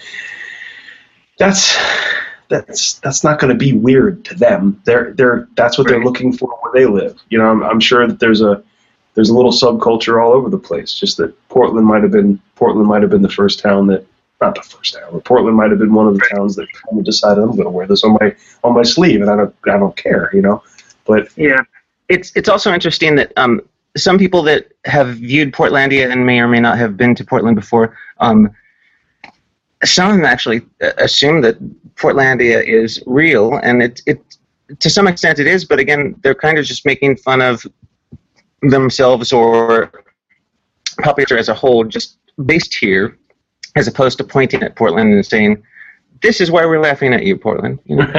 That's that's that's not going to be weird to them. They're they're that's what they're looking for where they live. You know, I'm, I'm sure that there's a there's a little subculture all over the place. Just that Portland might have been Portland might have been the first town that not the first town, but Portland might have been one of the towns that kind of decided I'm going to wear this on my on my sleeve, and I don't I don't care. You know, but yeah, it's it's also interesting that um some people that have viewed Portlandia and may or may not have been to Portland before. Um, Some of them actually assume that Portlandia is real, and it, it to some extent it is, but again, they're kind of just making fun of themselves or pop culture as a whole, just based here, as opposed to pointing at Portland and saying, this is why we're laughing at you, Portland. You know?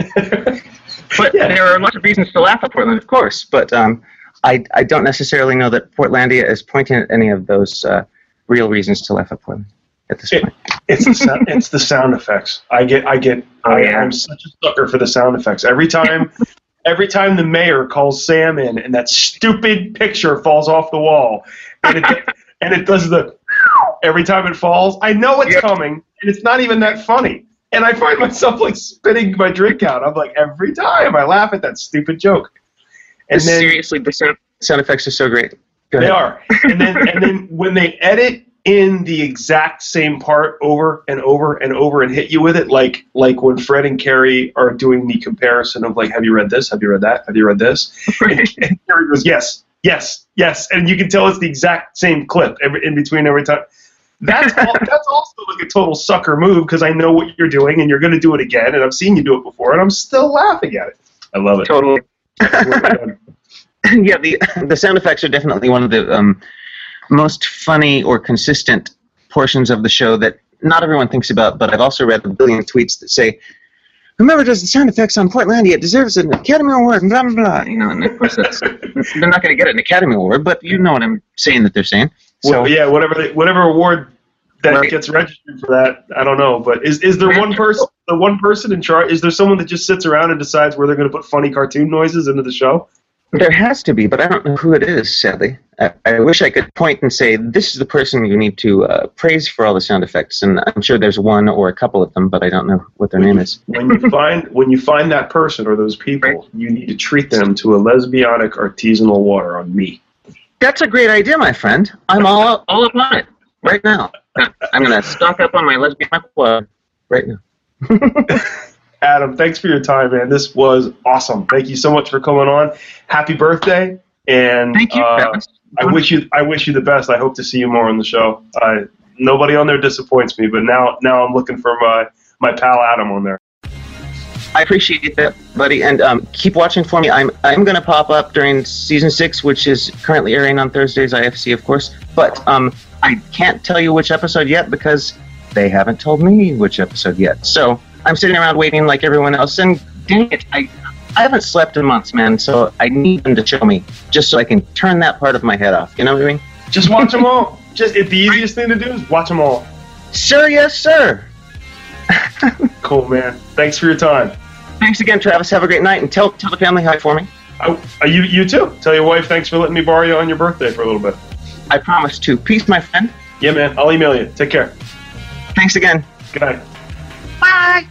But yeah. There are lots of reasons to laugh at Portland, of course, but um, I, I don't necessarily know that Portlandia is pointing at any of those uh, real reasons to laugh at Portland. At this point. It, it's the sound, it's the sound effects. I get I get oh, I, yeah. I'm such a sucker for the sound effects. Every time every time the mayor calls Sam in and that stupid picture falls off the wall and it and it does the every time it falls, I know it's yeah. coming and it's not even that funny. And I find myself like spitting my drink out. I'm like every time I laugh at that stupid joke. And then, seriously, the sound, sound effects are so great. Go they ahead. are. And then and then when they edit in the exact same part over and over and over and hit you with it, like like when Fred and Carrie are doing the comparison of like, have you read this? Have you read that? Have you read this? And, and Carrie goes, yes, yes, yes, and you can tell it's the exact same clip every, in between every time. That's all, that's also like a total sucker move because I know what you're doing and you're going to do it again, and I've seen you do it before, and I'm still laughing at it. I love it. Totally. Yeah, the the sound effects are definitely one of the um, most funny or consistent portions of the show that not everyone thinks about, but I've also read a billion tweets that say, whoever does the sound effects on Portlandia deserves an Academy Award, and blah, blah, blah. You know, and of course that's, they're not going to get an Academy Award, but you know what I'm saying that they're saying. So, well, yeah, whatever they, whatever award that right. gets registered for that, I don't know. But is is there one person, the one person in charge? Is there someone that just sits around and decides where they're going to put funny cartoon noises into the show? There has to be, but I don't know who it is, sadly. I, I wish I could point and say, this is the person you need to uh, praise for all the sound effects, and I'm sure there's one or a couple of them, but I don't know what their when name you, is. When you find when you find that person or those people, right. you need to treat them to a lesbianic artisanal water on me. That's a great idea, my friend. I'm all all up on it right now. I'm going to stock up on my lesbianic water right now. Adam, thanks for your time, man. This was awesome. Thank you so much for coming on. Happy birthday, and thank you. Uh, I wish you I wish you the best. I hope to see you more on the show. I, nobody on there disappoints me, but now now I'm looking for my my pal Adam on there. I appreciate that, buddy, and um, keep watching for me. I'm I'm going to pop up during season six, which is currently airing on Thursdays, I F C, of course. But um, I can't tell you which episode yet because they haven't told me which episode yet. So I'm sitting around waiting like everyone else, and dang it, I I haven't slept in months, man, so I need them to show me, just so I can turn that part of my head off, you know what I mean? Just watch them all. Just it, the easiest thing to do is watch them all. Sir, yes, sir. Cool, man. Thanks for your time. Thanks again, Travis. Have a great night, and tell tell the family hi for me. I, uh, you, you too. Tell your wife thanks for letting me borrow you on your birthday for a little bit. I promise to. Peace, my friend. Yeah, man. I'll email you. Take care. Thanks again. Good night. Bye.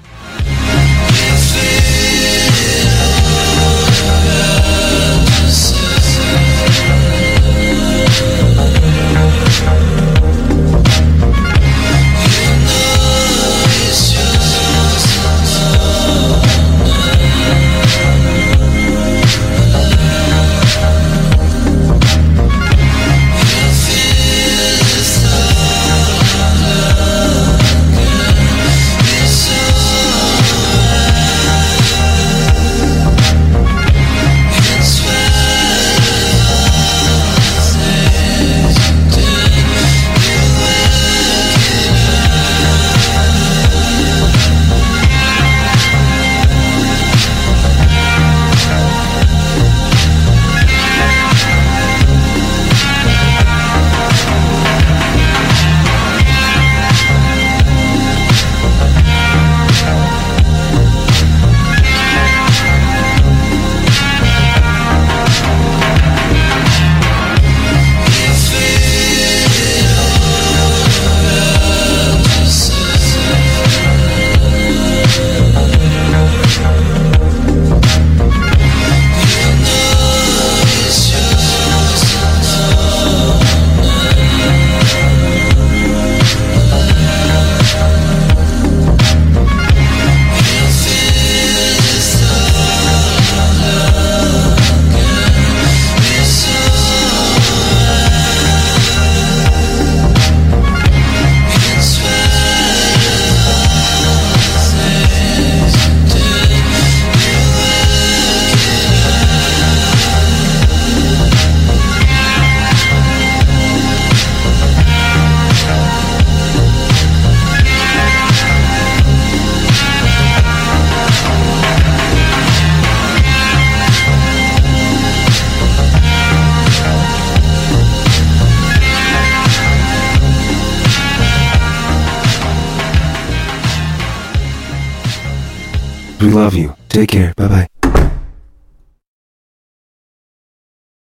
So We love you. Take care. Bye bye.